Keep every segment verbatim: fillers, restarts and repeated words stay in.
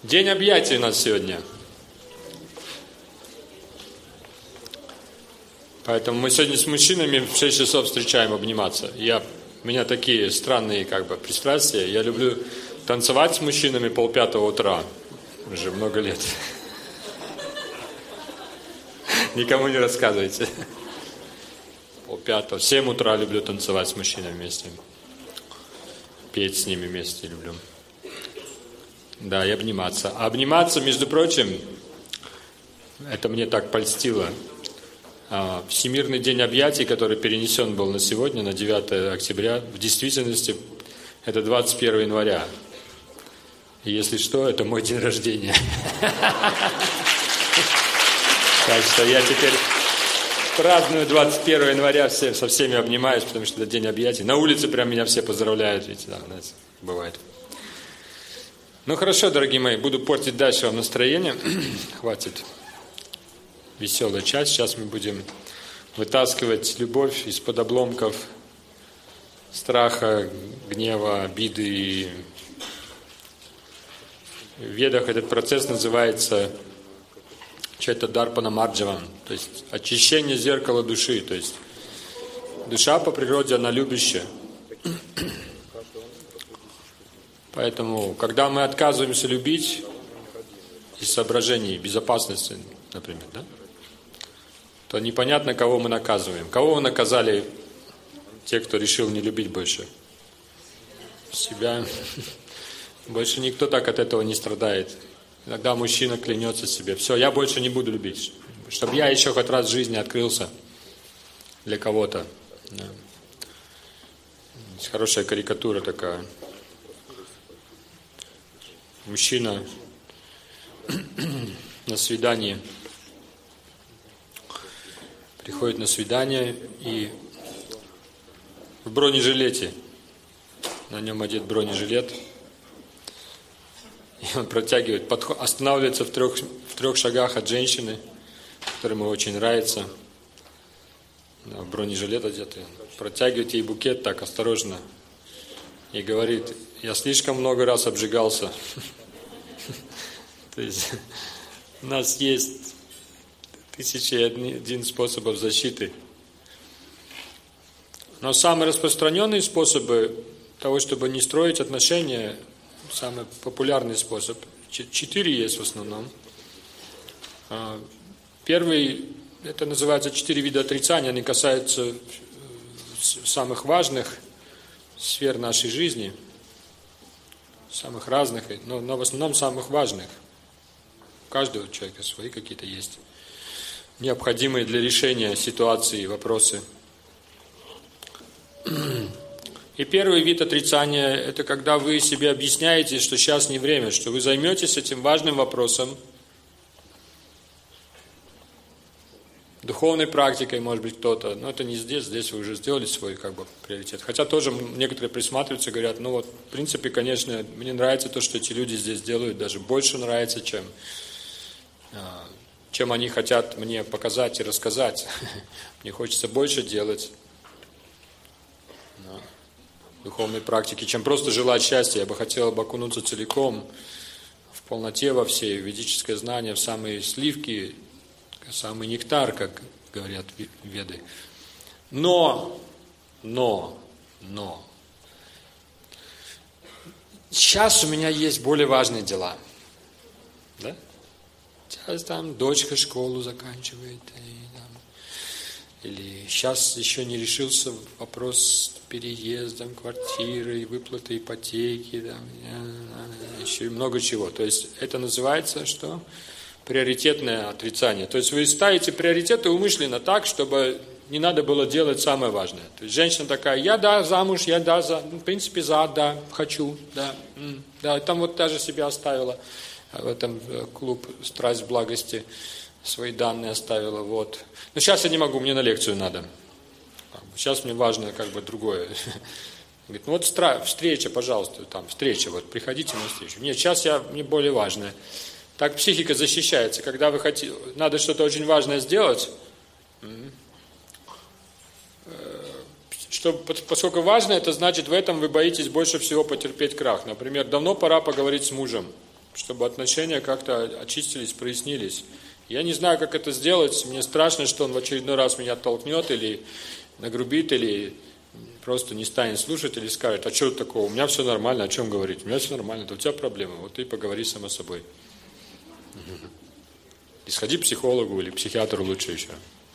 День объятий у нас сегодня. Поэтому мы сегодня с мужчинами в шесть часов встречаем обниматься. Я, у меня такие странные как бы пристрастия. Я люблю танцевать с мужчинами полпятого утра. Уже много лет. Никому не рассказывайте. Полпятого. В семь утра люблю танцевать с мужчинами вместе. Петь с ними вместе люблю. Да, и обниматься. А обниматься, между прочим, это мне так польстило. Всемирный день объятий, который перенесен был на сегодня, на девятое октября, в действительности это двадцать первого января. И если что, это мой день рождения. Так что я теперь праздную двадцать первого января, все, со всеми обнимаюсь, потому что это день объятий. На улице прям меня все поздравляют, ведь да, знаете, бывает. Ну хорошо, дорогие мои, буду портить дальше вам настроение. Хватит. Веселая часть. Сейчас мы будем вытаскивать любовь из-под обломков страха, гнева, обиды. В Ведах этот процесс называется Чайтадарпана Марджавам, то есть очищение зеркала души. То есть душа по природе, она любящая. Поэтому, когда мы отказываемся любить из соображений безопасности, например, да, то непонятно, кого мы наказываем. Кого вы наказали, те, кто решил не любить больше? Себя. Больше никто так от этого не страдает. Иногда мужчина клянется себе: все, я больше не буду любить, чтобы я еще хоть раз в жизни открылся для кого-то. Да. Есть хорошая карикатура такая. Мужчина на свидание приходит на свидание и в бронежилете, на нем одет бронежилет, и он протягивает, подход, останавливается в трех, в трех шагах от женщины, которая ему очень нравится, да, в бронежилет одетый, протягивает ей букет так осторожно и говорит: я слишком много раз обжигался. То есть у нас есть тысячи и один способов защиты. Но самые распространенные способы того, чтобы не строить отношения, самый популярный способ, четыре есть в основном. Первый, это называется четыре вида отрицания, они касаются самых важных сфер нашей жизни, самых разных, но, но в основном самых важных. У каждого человека свои какие-то есть, необходимые для решения ситуации, вопросы. И первый вид отрицания – это когда вы себе объясняете, что сейчас не время, что вы займетесь этим важным вопросом, духовной практикой, может быть, кто-то, но это не здесь, здесь вы уже сделали свой как бы приоритет. Хотя тоже некоторые присматриваются, говорят: ну вот, в принципе, конечно, мне нравится то, что эти люди здесь делают, даже больше нравится, чем, чем они хотят мне показать и рассказать. Мне хочется больше делать духовной практики, чем просто желать счастья. Я бы хотел бы окунуться целиком, в полноте во всей, в ведическое знание, в самые сливки, самый нектар, как говорят веды. Но, но, но, сейчас у меня есть более важные дела. Да? Сейчас там дочка школу заканчивает, и, там, или сейчас еще не решился вопрос с переездом квартиры, выплаты ипотеки, там, еще и много чего. То есть это называется что? Приоритетное отрицание. То есть вы ставите приоритеты умышленно так, чтобы не надо было делать самое важное. То есть женщина такая: я да, замуж, я да, за, в принципе за, да, хочу, да, да, там вот даже себя оставила, в этом клуб «Страсть благости» свои данные оставила, вот. Но сейчас я не могу, мне на лекцию надо. Сейчас мне важно как бы другое. Говорит: ну вот встреча, пожалуйста, там, встреча, вот, приходите на встречу. Нет, сейчас я, мне более важное. Так психика защищается. Когда вы хотите, надо что-то очень важное сделать, что, поскольку важно, это значит, в этом вы боитесь больше всего потерпеть крах. Например, давно пора поговорить с мужем. чтобы отношения как-то очистились, прояснились. Я не знаю, как это сделать, мне страшно, что он в очередной раз меня оттолкнет или нагрубит, или просто не станет слушать, или скажет, а что такого, у меня все нормально, о чем говорить, у меня все нормально, это у тебя проблемы, вот ты поговори сама с собой. И сходи к психологу или к психиатру лучше еще.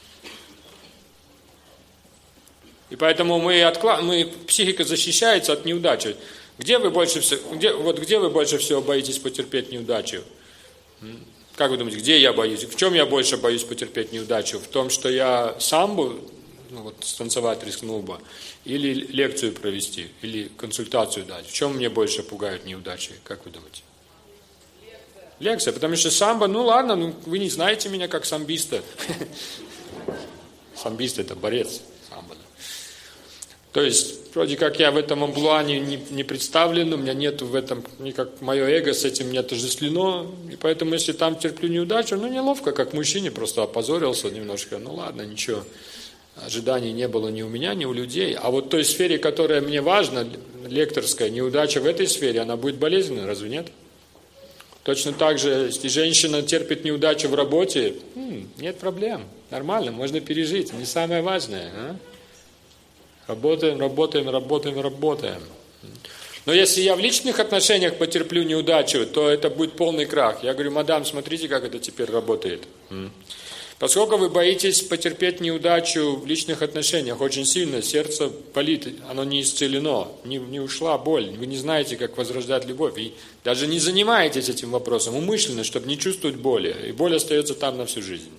И поэтому мы, откла... мы психика защищается от неудачи. Где вы больше всего, где, вот где вы больше всего боитесь потерпеть неудачу? Как вы думаете, где я боюсь? В чем я больше боюсь потерпеть неудачу? В том, что я самбу, ну вот станцевать рискнул бы, или лекцию провести, или консультацию дать? В чем мне больше пугают неудачи? Как вы думаете? Лекция, потому что самбо, ну ладно, ну, вы не знаете меня как самбиста. Самбист это борец. Самбо. То есть, вроде как я в этом амплуа не, не, не представлен, у меня нет в этом, никак мое эго с этим не отождествлено, и поэтому если там терплю неудачу, ну неловко, как мужчине, просто опозорился немножко, ну ладно, ничего, ожиданий не было ни у меня, ни у людей, а вот в той сфере, которая мне важна, лекторская, неудача в этой сфере, она будет болезненной, разве нет? Точно так же, если женщина терпит неудачу в работе, м, нет проблем, нормально, можно пережить, не самое важное. А? Работаем, работаем, работаем, работаем. Но если я в личных отношениях потерплю неудачу, то это будет полный крах. Я говорю, мадам, смотрите, как это теперь работает. Поскольку вы боитесь потерпеть неудачу в личных отношениях очень сильно, сердце болит, оно не исцелено, не, не ушла боль, вы не знаете, как возрождать любовь, и даже не занимаетесь этим вопросом умышленно, чтобы не чувствовать боли, и боль остается там на всю жизнь.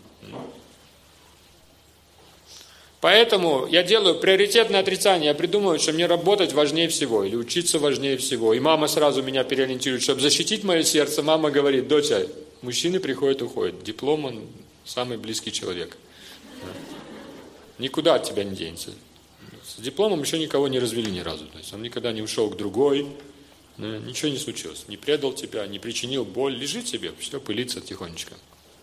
Поэтому я делаю приоритетное отрицание, я придумываю, что мне работать важнее всего, или учиться важнее всего, и мама сразу меня переориентирует, чтобы защитить мое сердце, мама говорит, доча, мужчины приходят, уходят, диплом он самый близкий человек. Никуда от тебя не денется. С дипломом еще никого не развели ни разу. То есть он никогда не ушел к другой, ничего не случилось. Не предал тебя, не причинил боль. Лежит себе, все пылится тихонечко.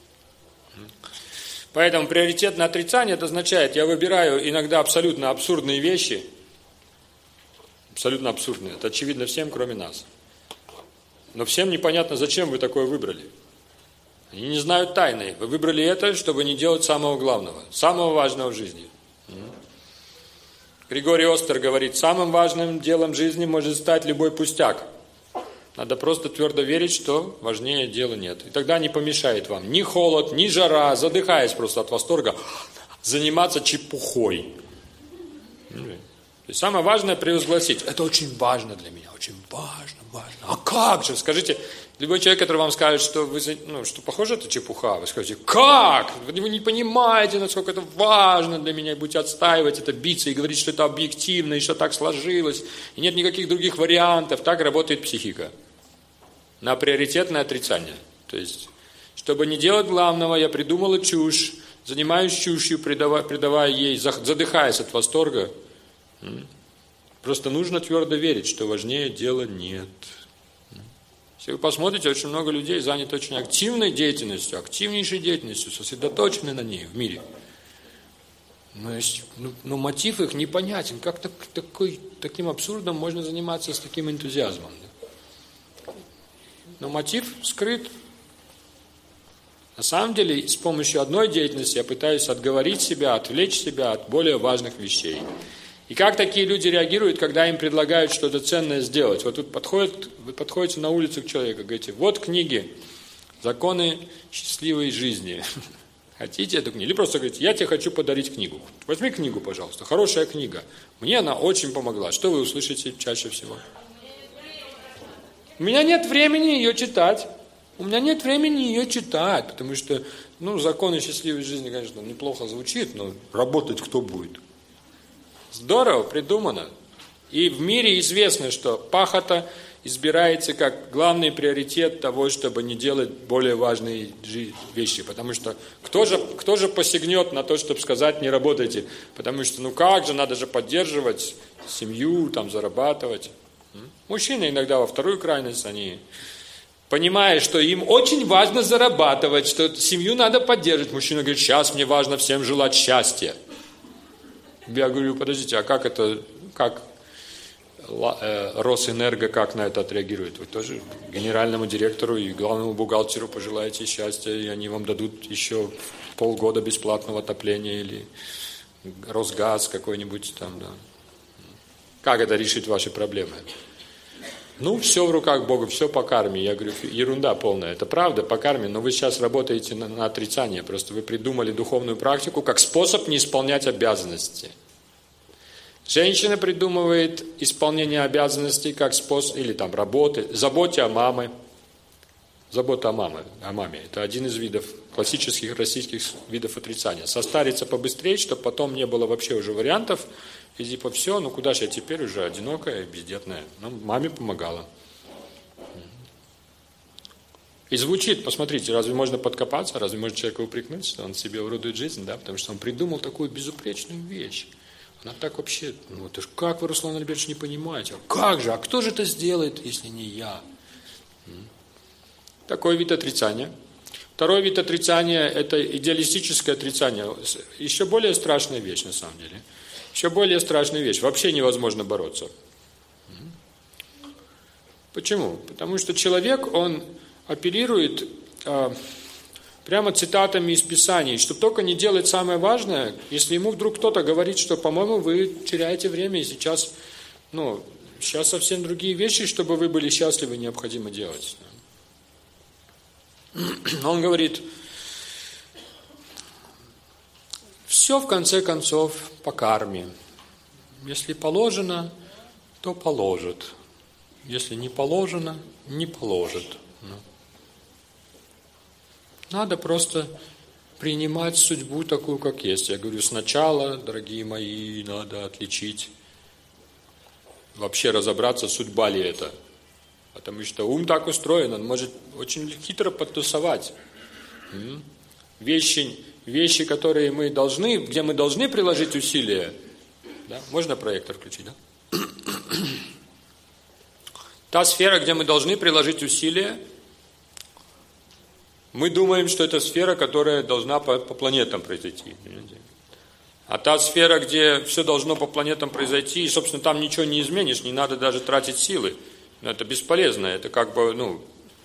Поэтому приоритетное отрицание, это означает, я выбираю иногда абсолютно абсурдные вещи. Абсолютно абсурдные. Это очевидно всем, кроме нас. Но всем непонятно, зачем вы такое выбрали. Они не знают тайны. Вы выбрали это, чтобы не делать самого главного, самого важного в жизни. Григорий Остер говорит, самым важным делом жизни может стать любой пустяк. Надо просто твердо верить, что важнее дела нет. И тогда не помешает вам ни холод, ни жара, задыхаясь просто от восторга, заниматься чепухой. То есть самое важное превозгласить. Это очень важно для меня, очень важно, важно. А как же? Скажите, любой человек, который вам скажет, что, вы, ну, что похоже, это чепуха, вы скажете, как? Вы не понимаете, насколько это важно для меня, и будете отстаивать это, биться и говорить, что это объективно, и что так сложилось, и нет никаких других вариантов. Так работает психика. На приоритетное отрицание. То есть, чтобы не делать главного, я придумала чушь, занимаюсь чушью, придавая, придавая ей, задыхаясь от восторга. Просто нужно твердо верить, что важнее дела нет. Если вы посмотрите, очень много людей заняты очень активной деятельностью, активнейшей деятельностью, сосредоточены на ней в мире. Но, есть, ну, но мотив их непонятен. Как так, такой, таким абсурдом можно заниматься с таким энтузиазмом? Но мотив скрыт. На самом деле, с помощью одной деятельности я пытаюсь отговорить себя, отвлечь себя от более важных вещей. И как такие люди реагируют, когда им предлагают что-то ценное сделать? Вот тут подходит, вы подходите на улицу к человеку, говорите, вот книги, законы счастливой жизни. Хотите эту книгу? Или просто говорите, я тебе хочу подарить книгу. Возьми книгу, пожалуйста, хорошая книга. Мне она очень помогла. Что вы услышите чаще всего? У меня нет времени ее читать. У меня нет времени ее читать, потому что, ну, законы счастливой жизни, конечно, неплохо звучит, но работать кто будет? Здорово, придумано. И в мире известно, что пахота избирается как главный приоритет того, чтобы не делать более важные вещи. Потому что кто же, кто же посягнет на то, чтобы сказать, не работайте? Потому что, ну как же, надо же поддерживать семью, там, зарабатывать. Мужчины иногда во вторую крайность, они, понимая, что им очень важно зарабатывать, что семью надо поддерживать. Мужчина говорит, сейчас мне важно всем желать счастья. Я говорю, подождите, а как это, как Росэнерго как на это отреагирует? Вы тоже генеральному директору и главному бухгалтеру пожелаете счастья, и они вам дадут еще полгода бесплатного отопления или Росгаз какой-нибудь там, да. Как это решить ваши проблемы? Ну, все в руках Бога, все по карме. Я говорю, ерунда полная. Это правда, по карме, но вы сейчас работаете на, на отрицание. Просто вы придумали духовную практику как способ не исполнять обязанности. Женщина придумывает исполнение обязанностей как способ, или там работы, заботе о маме. Забота о маме, о маме. Это один из видов, классических российских видов отрицания. Состариться побыстрее, чтобы потом не было вообще уже вариантов. И типа все, ну куда же я теперь уже одинокая, бездетная. Ну, маме помогала. И звучит, посмотрите, разве можно подкопаться, разве можно человека упрекнуть, что он себе уродует жизнь, да? Потому что он придумал такую безупречную вещь. Она так вообще, ну это ж как вы, Руслан Альбертович, не понимаете? А как же, а кто же это сделает, если не я? Такой вид отрицания. Второй вид отрицания – это идеалистическое отрицание. Еще более страшная вещь, на самом деле. Еще более страшная вещь. Вообще невозможно бороться. Почему? Потому что человек, он оперирует а, прямо цитатами из Писаний, чтобы только не делать самое важное, если ему вдруг кто-то говорит, что, по-моему, вы теряете время, и сейчас, ну, сейчас совсем другие вещи, чтобы вы были счастливы, необходимо делать. Он говорит, все в конце концов по карме. Если положено, то положит. Если не положено, не положит. Надо просто принимать судьбу такую, как есть. Я говорю, сначала, дорогие мои, надо отличить, вообще разобраться, судьба ли это. Потому что ум так устроен, он может очень хитро подтусовать. Вещи, вещи, которые мы должны, где мы должны приложить усилия. Да? Можно проектор включить, да? Та сфера, где мы должны приложить усилия, мы думаем, что это сфера, которая должна по, по планетам произойти. А та сфера, где все должно по планетам произойти, и, собственно, там ничего не изменишь, не надо даже тратить силы. Это бесполезно, это как бы, ну,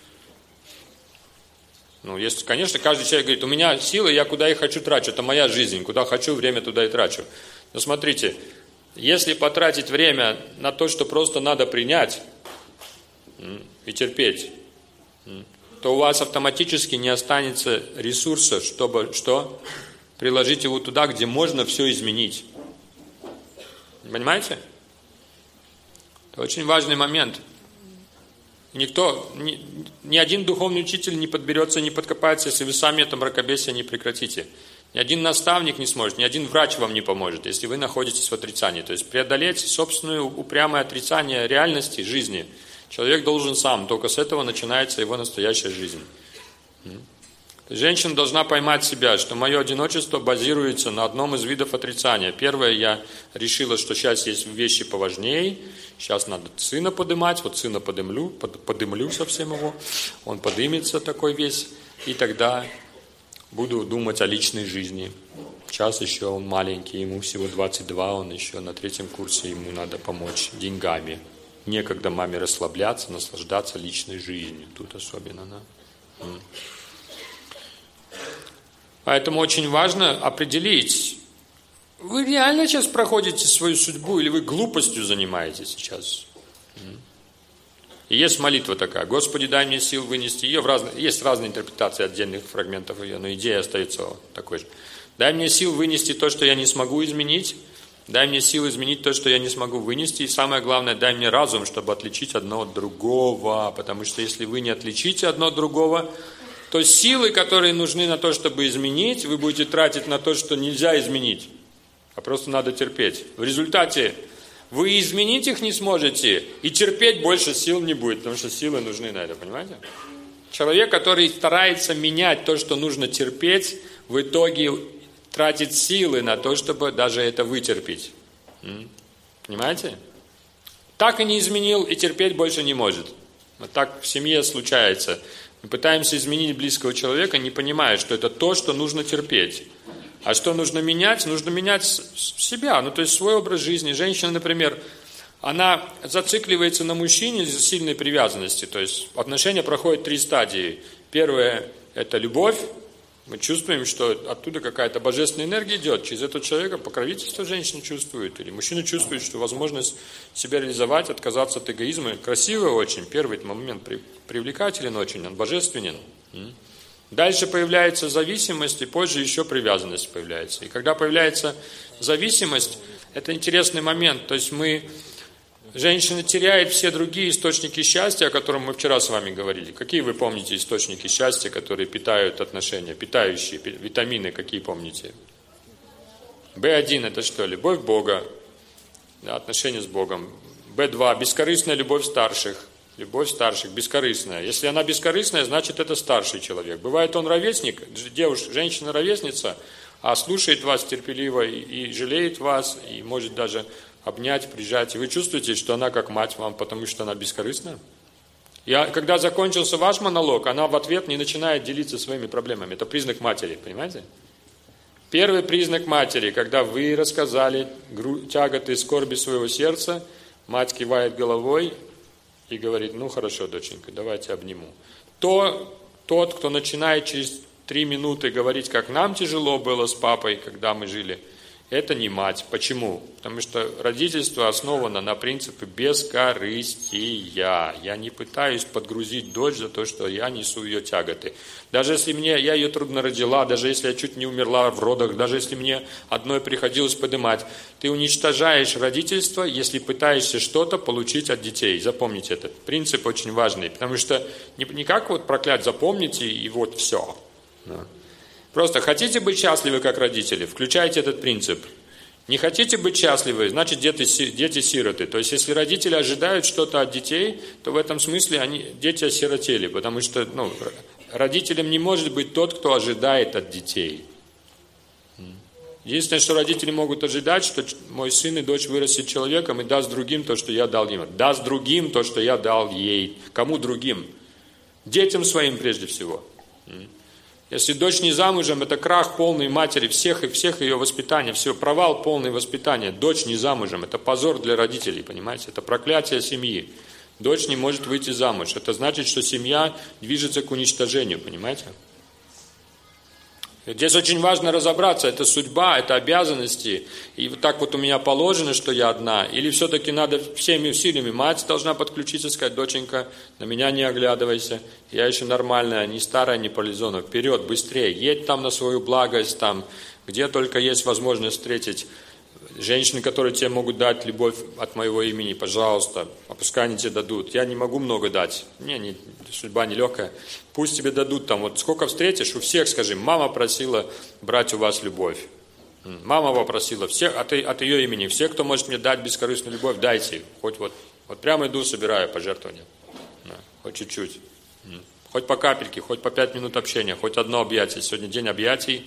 ну, если, конечно, каждый человек говорит, у меня силы, я куда их хочу трачу, это моя жизнь, куда хочу, время туда и трачу. Но смотрите, если потратить время на то, что просто надо принять и терпеть, то у вас автоматически не останется ресурса, чтобы, что? Приложить его туда, где можно все изменить. Понимаете? Это очень важный момент. Никто, ни, ни один духовный учитель не подберется, не подкопается, если вы сами это мракобесие не прекратите. Ни один наставник не сможет, ни один врач вам не поможет, если вы находитесь в отрицании. То есть преодолеть собственное упрямое отрицание реальности, жизни человек должен сам. Только с этого начинается его настоящая жизнь. Женщина должна поймать себя, что мое одиночество базируется на одном из видов отрицания. Первое, я решила, что сейчас есть вещи поважнее, сейчас надо сына подымать, вот сына подымлю, под, подымлю совсем его, он подымется такой весь, и тогда буду думать о личной жизни. Сейчас еще он маленький, ему всего двадцать два, он еще на третьем курсе, ему надо помочь деньгами. Некогда маме расслабляться, наслаждаться личной жизнью, тут особенно, да. Поэтому очень важно определить, вы реально сейчас проходите свою судьбу или вы глупостью занимаетесь сейчас. И есть молитва такая, Господи, дай мне сил вынести ее. В разных, есть разные интерпретации отдельных фрагментов ее, но идея остается такой же. Дай мне сил вынести то, что я не смогу изменить. Дай мне сил изменить то, что я не смогу вынести. И самое главное, дай мне разум, чтобы отличить одно от другого. Потому что если вы не отличите одно от другого, то силы, которые нужны на то, чтобы изменить, вы будете тратить на то, что нельзя изменить, а просто надо терпеть. В результате вы изменить их не сможете, и терпеть больше сил не будет, потому что силы нужны на это, понимаете? Человек, который старается менять то, что нужно терпеть, в итоге тратит силы на то, чтобы даже это вытерпеть. Понимаете? Так и не изменил, и терпеть больше не может. Вот так в семье случается. Мы пытаемся изменить близкого человека, не понимая, что это то, что нужно терпеть. А что нужно менять? Нужно менять себя, ну то есть свой образ жизни. Женщина, например, она зацикливается на мужчине из-за сильной привязанности. То есть отношения проходят три стадии. Первое – это любовь. Мы чувствуем, что оттуда какая-то божественная энергия идет. Через этого человека покровительство женщина чувствует. Или мужчина чувствует, что возможность себя реализовать, отказаться от эгоизма. Красиво очень. Первый момент привлекателен очень, он божественен. Дальше появляется зависимость, и позже еще привязанность появляется. И когда появляется зависимость, это интересный момент. То есть мы... Женщина теряет все другие источники счастья, о которых мы вчера с вами говорили. Какие вы помните источники счастья, которые питают отношения, питающие, витамины, какие помните? бэ один это что? Любовь Бога, да, отношения с Богом. бэ два бескорыстная любовь старших. Любовь старших, бескорыстная. Если она бескорыстная, значит это старший человек. Бывает он ровесник, девушка, женщина-ровесница, а слушает вас терпеливо и, и жалеет вас, и может даже... обнять, прижать. И вы чувствуете, что она как мать вам, потому что она бескорыстная? И когда закончился ваш монолог, она в ответ не начинает делиться своими проблемами. Это признак матери, понимаете? Первый признак матери, когда вы рассказали тяготы, скорби своего сердца, мать кивает головой и говорит: ну хорошо, доченька, давайте обниму. То, тот, кто начинает через три минуты говорить, как нам тяжело было с папой, когда мы жили, это не мать. Почему? Потому что родительство основано на принципе бескорыстия. Я не пытаюсь подгрузить дочь за то, что я несу ее тяготы. Даже если мне, я ее трудно родила, даже если я чуть не умерла в родах, даже если мне одной приходилось поднимать, ты уничтожаешь родительство, если пытаешься что-то получить от детей. Запомните этот принцип очень важный. Потому что не, не как вот проклять, запомните и вот все. Просто хотите быть счастливы, как родители, включайте этот принцип. Не хотите быть счастливы, значит дети, дети-сироты. То есть, если родители ожидают что-то от детей, то в этом смысле они, дети осиротели. Потому что ну, родителем не может быть тот, кто ожидает от детей. Единственное, что родители могут ожидать, что мой сын и дочь вырастет человеком и даст другим то, что я дал им. Даст другим то, что я дал ей. Кому другим? Детям своим прежде всего. Если дочь не замужем, это крах полный матери, всех и всех ее воспитания, все, провал полный воспитания. Дочь не замужем, это позор для родителей, понимаете? Это проклятие семьи. Дочь не может выйти замуж. Это значит, что семья движется к уничтожению, понимаете? Здесь очень важно разобраться, это судьба, это обязанности. И вот так вот у меня положено, что я одна. Или все-таки надо всеми силами. Мать должна подключиться, сказать: доченька, на меня не оглядывайся. Я еще нормальная, не старая, не полизона. Вперед, быстрее. Едь там на свою благость, там, где только есть возможность встретить женщины, которые тебе могут дать любовь от моего имени. Пожалуйста, а пускай они тебе дадут. Я не могу много дать. Не, не, судьба нелегкая. Пусть тебе дадут там, вот сколько встретишь, у всех скажи: мама просила брать у вас любовь. Мама попросила, все, от, от ее имени, все, кто может мне дать бескорыстную любовь, дайте. Хоть вот, вот прямо иду, собираю пожертвования. Да, хоть чуть-чуть. Хоть по капельке, хоть по пять минут общения, хоть одно объятие. Сегодня день объятий.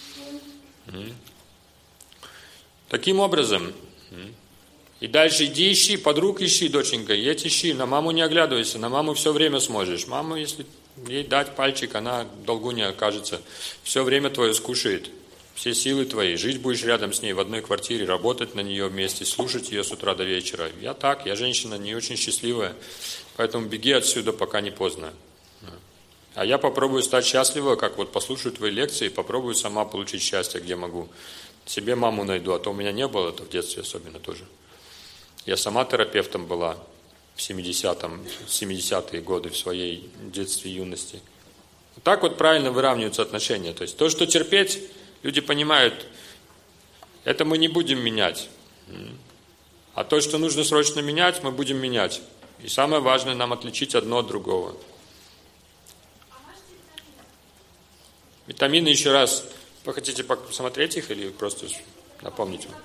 Таким образом. И дальше иди ищи, подруг ищи, доченька, едь ищи, на маму не оглядывайся, на маму все время сможешь. Маму, если ей дать пальчик, она в долгу не окажется. Все время твое скушает, все силы твои. Жить будешь рядом с ней в одной квартире, работать на нее вместе, слушать ее с утра до вечера. Я так, я женщина не очень счастливая, поэтому беги отсюда, пока не поздно. А я попробую стать счастливой, как вот послушаю твои лекции, попробую сама получить счастье, где могу. Себе маму найду, а то у меня не было, это в детстве особенно тоже. Я сама терапевтом была в семидесятом, семидесятые годы в своей детстве и юности. Так вот правильно выравниваются отношения. То есть то, что терпеть, люди понимают, это мы не будем менять. А то, что нужно срочно менять, мы будем менять. И самое важное нам отличить одно от другого. Витамины еще раз. Вы хотите посмотреть их или просто напомнить вам?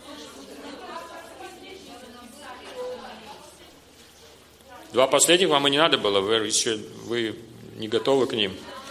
Два последних вам и не надо было, вы еще вы не готовы к ним.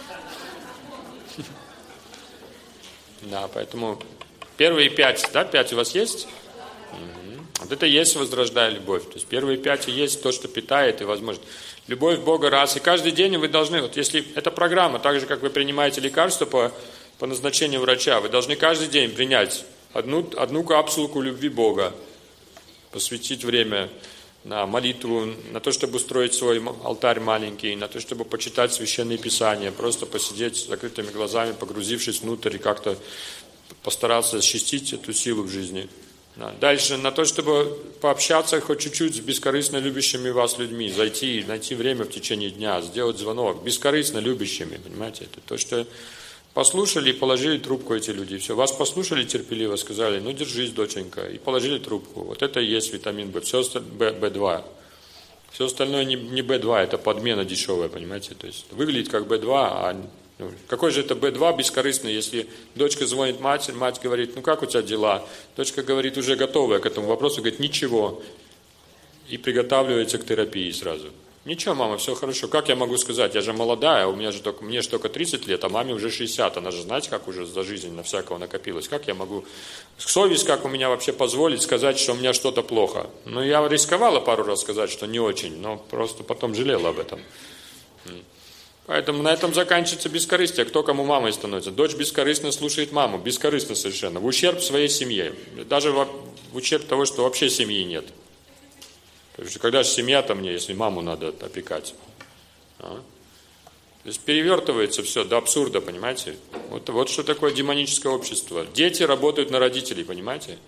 Да, поэтому первые пять, да, пять у вас есть? Угу. Вот это и есть возрождая любовь. То есть первые пять и есть то, что питает и возможно. Любовь Бога раз. И каждый день вы должны, вот если это программа, так же, как вы принимаете лекарства по, по назначению врача, вы должны каждый день принять одну, одну капсулку любви Бога, посвятить время на молитву, на то, чтобы устроить свой алтарь маленький, на то, чтобы почитать Священные Писания, просто посидеть с закрытыми глазами, погрузившись внутрь и как-то постараться ощутить эту силу в жизни. Дальше, на то, чтобы пообщаться хоть чуть-чуть с бескорыстно любящими вас людьми, зайти, найти время в течение дня, сделать звонок, бескорыстно любящими, понимаете, это то, что послушали и положили трубку эти люди, все, вас послушали терпеливо, сказали, ну держись, доченька, и положили трубку, вот это и есть витамин В, все остальное, бэ два, все остальное не, не бэ два, это подмена дешевая, понимаете, то есть выглядит как бэ два, а ну, какой же это бэ два бескорыстный, если дочка звонит матери, мать говорит, ну как у тебя дела? Дочка говорит, уже готовая к этому вопросу, говорит, ничего. И приготавливается к терапии сразу. Ничего, мама, все хорошо. Как я могу сказать? Я же молодая, у меня же только, мне же только тридцать лет, а маме уже шестьдесят. Она же, знаете, как уже за жизнь на всякого накопилась. Как я могу... Совесть, как у меня вообще позволит сказать, что у меня что-то плохо? Ну, я рисковала пару раз сказать, что не очень, но просто потом жалела об этом. Поэтому на этом заканчивается бескорыстие. Кто кому мамой становится? Дочь бескорыстно слушает маму, бескорыстно совершенно, в ущерб своей семье. Даже в ущерб того, что вообще семьи нет. Потому что когда же семья-то мне, если маму надо опекать? А? То есть перевертывается все до абсурда, понимаете? Вот, вот что такое демоническое общество. Дети работают на родителей, понимаете?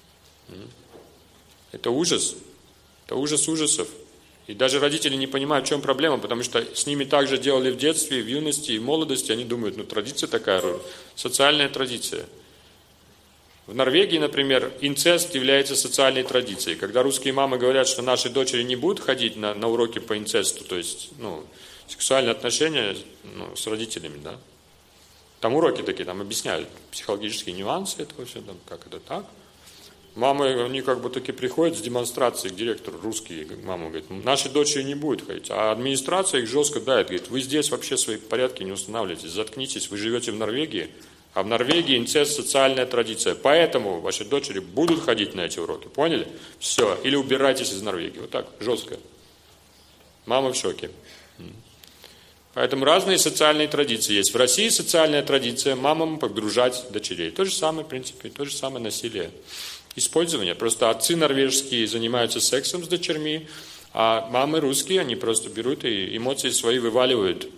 Это ужас. Это ужас ужасов. И даже родители не понимают, в чем проблема, потому что с ними так же делали в детстве, в юности и в молодости. Они думают, ну традиция такая, социальная традиция. В Норвегии, например, инцест является социальной традицией. Когда русские мамы говорят, что наши дочери не будут ходить на, на уроки по инцесту, то есть ну, сексуальные отношения ну, с родителями, да. Там уроки такие, там объясняют психологические нюансы этого все, там, как это так. Мамы, они как бы таки приходят с демонстрацией к директору, русские, мама говорит, наши дочери не будут ходить, а администрация их жестко давит, говорит, вы здесь вообще свои порядки не устанавливаете, заткнитесь, вы живете в Норвегии, а в Норвегии инцест социальная традиция, поэтому ваши дочери будут ходить на эти уроки, поняли? Все, или убирайтесь из Норвегии, вот так, жестко. Мама в шоке. Поэтому разные социальные традиции есть. В России социальная традиция мамам погружать дочерей, то же самое, в принципе, то же самое насилие. Использование. Просто отцы норвежские занимаются сексом с дочерьми, а мамы русские, они просто берут и эмоции свои вываливают.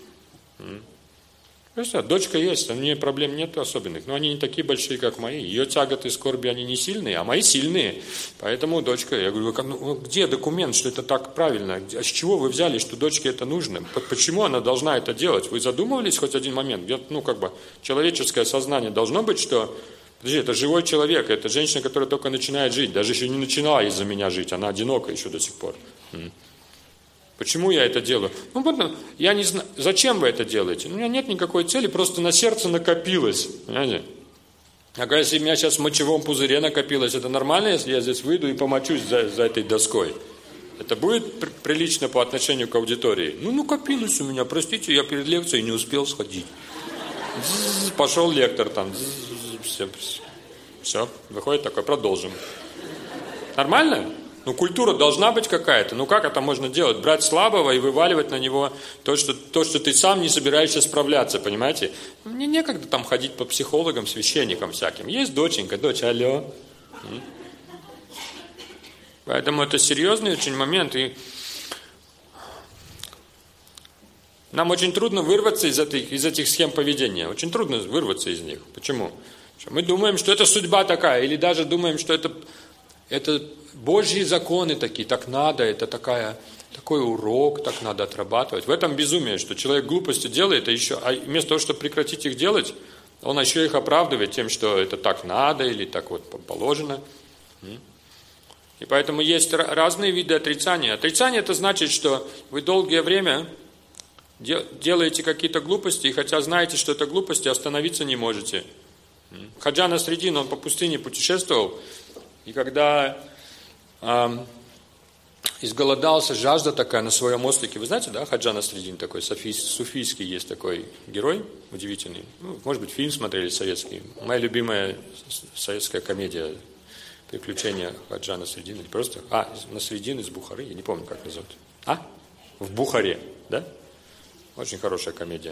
Просто дочка есть, у нее проблем нет особенных, но они не такие большие, как мои. Ее тяготы и скорби, они не сильные, а мои сильные. Поэтому дочка, я говорю, ну, где документ, что это так правильно? А с чего вы взяли, что дочке это нужно? Почему она должна это делать? Вы задумывались хоть один момент? Где, ну, как бы, человеческое сознание должно быть, что... Подожди, это живой человек, это женщина, которая только начинает жить, даже еще не начинала из-за меня жить, она одинока еще до сих пор. Почему я это делаю? Ну, потому, я не знаю, зачем вы это делаете? У меня нет никакой цели, просто на сердце накопилось, понимаете? А если у меня сейчас в мочевом пузыре накопилось, это нормально, если я здесь выйду и помочусь за, за этой доской? Это будет при, прилично по отношению к аудитории? Ну, накопилось у меня, простите, я перед лекцией не успел сходить. З-з-з, пошел лектор там, з-з-з. Все, все, выходит такой, продолжим. Нормально? Ну, культура должна быть какая-то. Ну, как это можно делать? Брать слабого и вываливать на него то, что, то, что ты сам не собираешься справляться, понимаете? Мне некогда там ходить по психологам, священникам всяким. Есть доченька, дочь, алло. Поэтому это серьезный очень момент. И нам очень трудно вырваться из этих, из этих схем поведения. Очень трудно вырваться из них. Почему? Мы думаем, что это судьба такая, или даже думаем, что это, это Божьи законы такие, так надо, это такая, такой урок, так надо отрабатывать. В этом безумие, что человек глупости делает, а, еще, а вместо того, чтобы прекратить их делать, он еще их оправдывает тем, что это так надо, или так вот положено. И поэтому есть разные виды отрицания. Отрицание – это значит, что вы долгое время делаете какие-то глупости, и хотя знаете, что это глупости, остановиться не можете. Хаджа Насреддин, он по пустыне путешествовал, и когда э, изголодался, жажда такая на своем ослике, вы знаете, да, Хаджа Насреддин такой, суфийский, суфийский есть такой герой, удивительный, ну, может быть, фильм смотрели советский, моя любимая советская комедия «Приключения Хаджа Насреддина», просто, а, Насреддин из Бухары, я не помню, как называют, а, в Бухаре, да, очень хорошая комедия,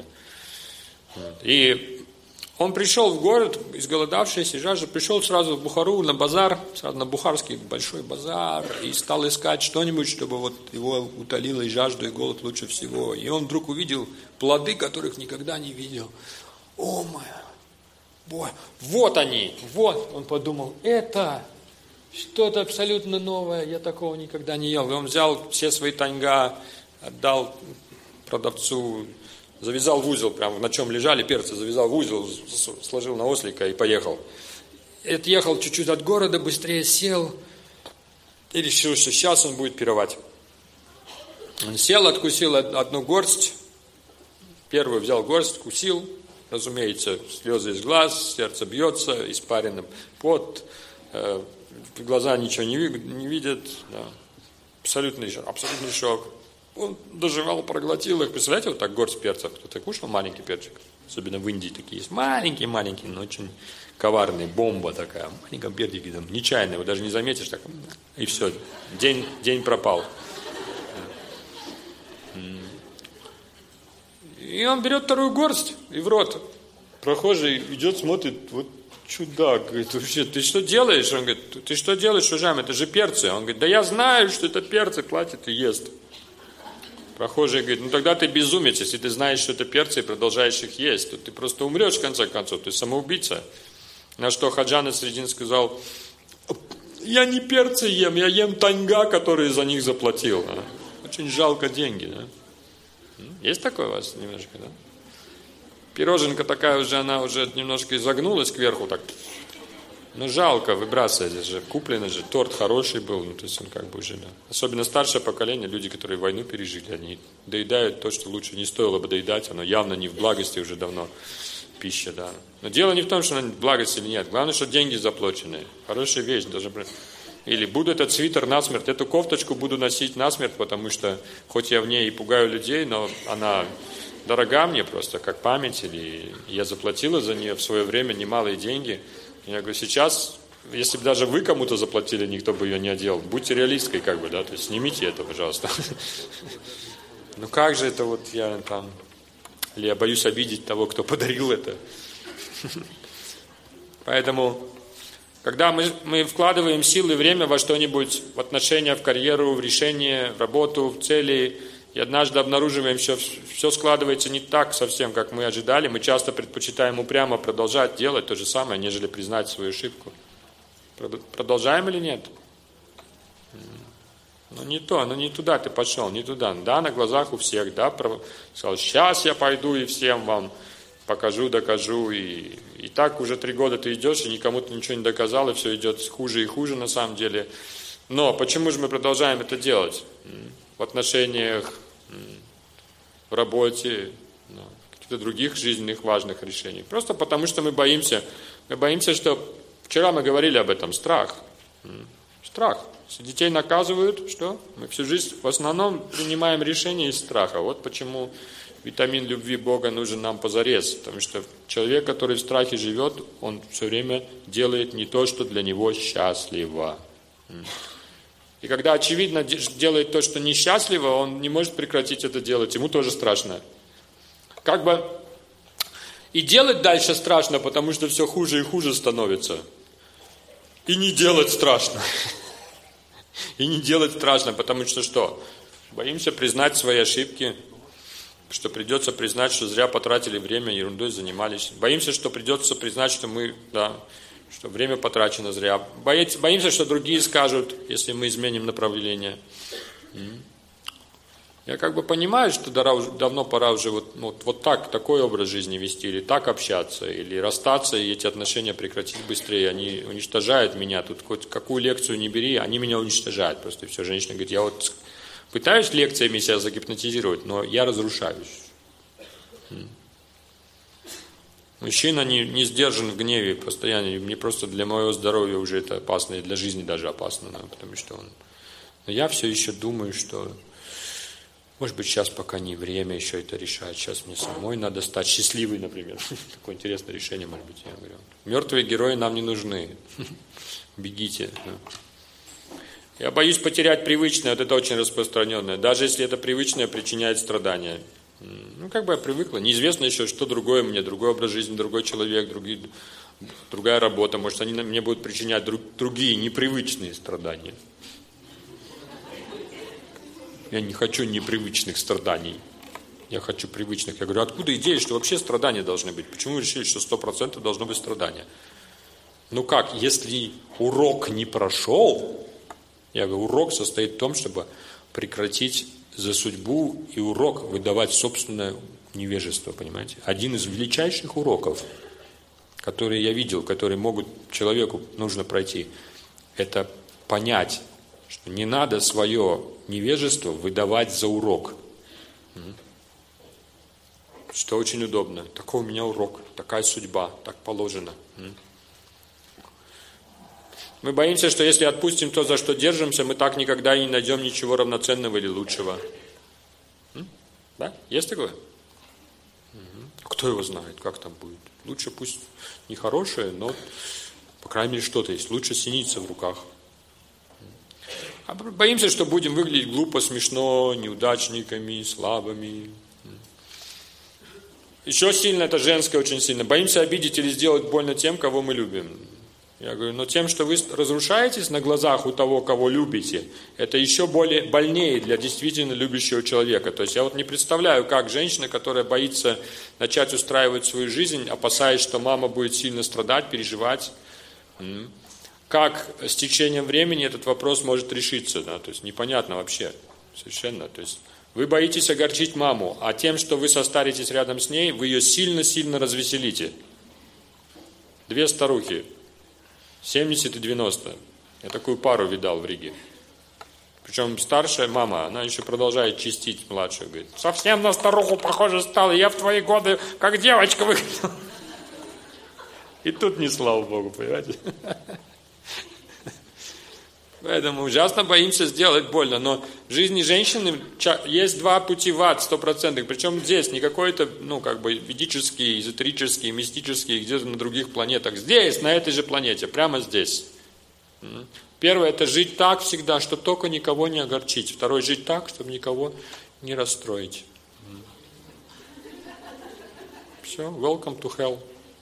и он пришел в город, изголодавшийся, жажда, пришел сразу в Бухару на базар, сразу на Бухарский большой базар и стал искать что-нибудь, чтобы вот его утолило и жажду, и голод лучше всего. И он вдруг увидел плоды, которых никогда не видел. О, моя, бой, вот они, вот, он подумал, это что-то абсолютно новое, я такого никогда не ел. И он взял все свои таньга, отдал продавцу, завязал в узел, прям на чем лежали перцы, завязал в узел, сложил на ослика и поехал. Отъехал чуть-чуть от города, быстрее сел и решил, что сейчас он будет пировать. Он сел, откусил одну горсть, первую взял горсть, кусил, разумеется, слезы из глаз, сердце бьется, испаренным пот, э, глаза ничего не, не видят, да. абсолютный, абсолютный шок. Он доживал, проглотил их. Представляете, вот так горсть перцев. Кто-то кушал маленький перчик? Особенно в Индии такие есть. Маленькие-маленькие, но очень коварные. Бомба такая. В маленьком перчике, там, нечаянно. Его даже не заметишь. Так, и все. День, день пропал. И он берет вторую горсть и в рот. Прохожий идет, смотрит, вот чудак. Говорит, вообще, ты что делаешь? Он говорит, ты что делаешь, Ужам? Это же перцы. Он говорит, да я знаю, что это перцы, платит и ест. Прохожий говорит, ну тогда ты безумец, если ты знаешь, что это перцы и продолжаешь их есть, то ты просто умрешь в конце концов, ты самоубийца. На что Хаджа Насреддин сказал, я не перцы ем, я ем таньга, который за них заплатил. А? Очень жалко деньги. Да? Есть такое у вас немножко, да? Пироженка такая уже, она уже немножко изогнулась кверху, так. Ну, жалко выбрасывать, это же купленный же, торт хороший был, ну, то есть он как бы уже, да. Особенно старшее поколение, люди, которые войну пережили, они доедают то, что лучше не стоило бы доедать, оно явно не в благости уже давно, пища, да. Но дело не в том, что она в благости или нет, главное, что деньги заплачены, хорошая вещь, даже... Или буду этот свитер насмерть, эту кофточку буду носить насмерть, потому что, хоть я в ней и пугаю людей, но она дорога мне просто, как память, или я заплатила за нее в свое время немалые деньги. Я говорю, сейчас, если бы даже вы кому-то заплатили, никто бы ее не одел. Будьте реалисткой, как бы, да, то есть снимите это, пожалуйста. Ну как же это вот я там, или я боюсь обидеть того, кто подарил это. Поэтому, когда мы, мы вкладываем силы и время во что-нибудь, в отношения, в карьеру, в решение, в работу, в цели, и однажды обнаруживаем, что все складывается не так совсем, как мы ожидали. Мы часто предпочитаем упрямо продолжать делать то же самое, нежели признать свою ошибку. Продолжаем или нет? Ну не то, ну не туда ты пошел, не туда. Да, на глазах у всех, да, сказал, сейчас я пойду и всем вам покажу, докажу. И, и так уже три года ты идешь, и никому ты ничего не доказал, и все идет хуже и хуже на самом деле. Но почему же мы продолжаем это делать? В отношениях, в работе, в каких-то других жизненных важных решениях. Просто потому, что мы боимся. Мы боимся, что... Вчера мы говорили об этом. Страх. Страх. Если детей наказывают, что? Мы всю жизнь в основном принимаем решения из страха. Вот почему витамин любви Бога нужен нам позарез. Потому что человек, который в страхе живет, он все время делает не то, что для него счастливо. И когда, очевидно, делает то, что несчастливо, он не может прекратить это делать, ему тоже страшно. Как бы и делать дальше страшно, потому что все хуже и хуже становится. И не делать страшно. И не делать страшно, потому что что? Боимся признать свои ошибки, что придется признать, что зря потратили время, ерундой занимались. Боимся, что придется признать, что мы, да, что время потрачено зря. Боимся, боимся, что другие скажут, если мы изменим направление. Я как бы понимаю, что давно пора уже вот, вот, вот так, такой образ жизни вести, или так общаться, или расстаться, и эти отношения прекратить быстрее. Они уничтожают меня. Тут хоть какую лекцию не бери, они меня уничтожают. Просто все, женщина говорит, я вот пытаюсь лекциями себя загипнотизировать, но я разрушаюсь. Мужчина не, не сдержан в гневе постоянно. Мне просто для моего здоровья уже это опасно, и для жизни даже опасно, да, потому что он... Но я все еще думаю, что, может быть, сейчас пока не время еще это решать. Сейчас мне самой надо стать счастливой, например. Такое интересное решение, может быть, я говорю. Мертвые герои нам не нужны. Бегите. Я боюсь потерять привычное, вот это очень распространенное. Даже если это привычное причиняет страдания. Ну, как бы я привыкла. Неизвестно еще, что другое мне, другой образ жизни, другой человек, другие, другая работа. Может, они мне будут причинять друг, другие непривычные страдания. Я не хочу непривычных страданий. Я хочу привычных. Я говорю, откуда идея, что вообще страдания должны быть? Почему вы решили, что сто процентов должно быть страдания? Ну как, если урок не прошел, я говорю, урок состоит в том, чтобы прекратить за судьбу и урок выдавать собственное невежество, понимаете? Один из величайших уроков, которые я видел, которые могут человеку нужно пройти, это понять, что не надо свое невежество выдавать за урок. Что очень удобно. Такой у меня урок, такая судьба, так положено. Мы боимся, что если отпустим то, за что держимся, мы так никогда и не найдем ничего равноценного или лучшего. М? Да? Есть такое? Угу. Кто его знает, как там будет? Лучше пусть не хорошее, но, по крайней мере, что-то есть. Лучше синица в руках. А боимся, что будем выглядеть глупо, смешно, неудачниками, слабыми. Еще сильно, это женское очень сильно. Боимся обидеть или сделать больно тем, кого мы любим. Я говорю, но тем, что вы разрушаетесь на глазах у того, кого любите, это еще более больнее для действительно любящего человека. То есть я вот не представляю, как женщина, которая боится начать устраивать свою жизнь, опасаясь, что мама будет сильно страдать, переживать, как с течением времени этот вопрос может решиться. Да? То есть непонятно вообще совершенно. То есть вы боитесь огорчить маму, а тем, что вы состаритесь рядом с ней, вы ее сильно-сильно развеселите. Две старухи. семьдесят и девяносто. Я такую пару видал в Риге. Причем старшая мама, она еще продолжает чистить младшую. Говорит, совсем на старуху похоже стала, я в твои годы как девочка выглядела. И тут не слава Богу, понимаете? Поэтому ужасно боимся сделать больно. Но в жизни женщины есть два пути в ад, стопроцентных. Причем здесь не какой-то, ну, как бы, ведический, эзотерический, мистический, где-то на других планетах. Здесь, на этой же планете, прямо здесь. Первое, это жить так всегда, чтобы только никого не огорчить. Второе, жить так, чтобы никого не расстроить. Все, welcome to hell.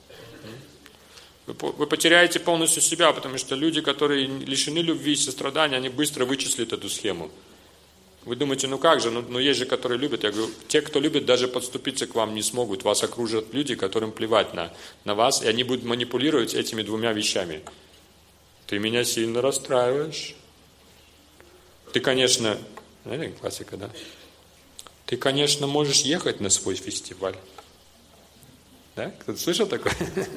Вы потеряете полностью себя, потому что люди, которые лишены любви и сострадания, они быстро вычислят эту схему. Вы думаете, ну как же, ну, ну есть же, которые любят. Я говорю, те, кто любит, даже подступиться к вам не смогут. Вас окружат люди, которым плевать на, на вас, и они будут манипулировать этими двумя вещами. Ты меня сильно расстраиваешь. Ты, конечно, знаете, классика, да? Ты, конечно, можешь ехать на свой фестиваль. Да? Кто-то слышал такое?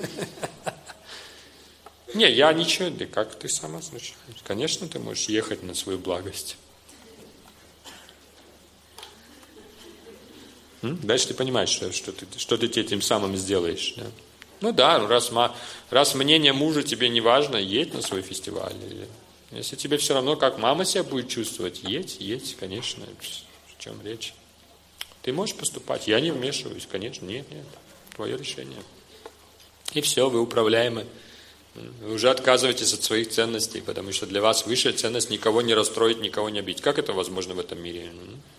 Не, я ничего, да как ты сама слышишь? Конечно, ты можешь ехать на свою благость. М? Дальше ты понимаешь, что, что, ты, что ты этим самым сделаешь. Да? Ну да, раз, раз мнение мужа тебе не важно, едь на свой фестиваль. Если тебе все равно, как мама себя будет чувствовать, едь, едь, конечно. О чем речь? Ты можешь поступать, я не вмешиваюсь, конечно. Нет, нет, твое решение. И все, вы управляемы. Вы уже отказываетесь от своих ценностей, потому что для вас высшая ценность никого не расстроить, никого не обидеть. Как это возможно в этом мире?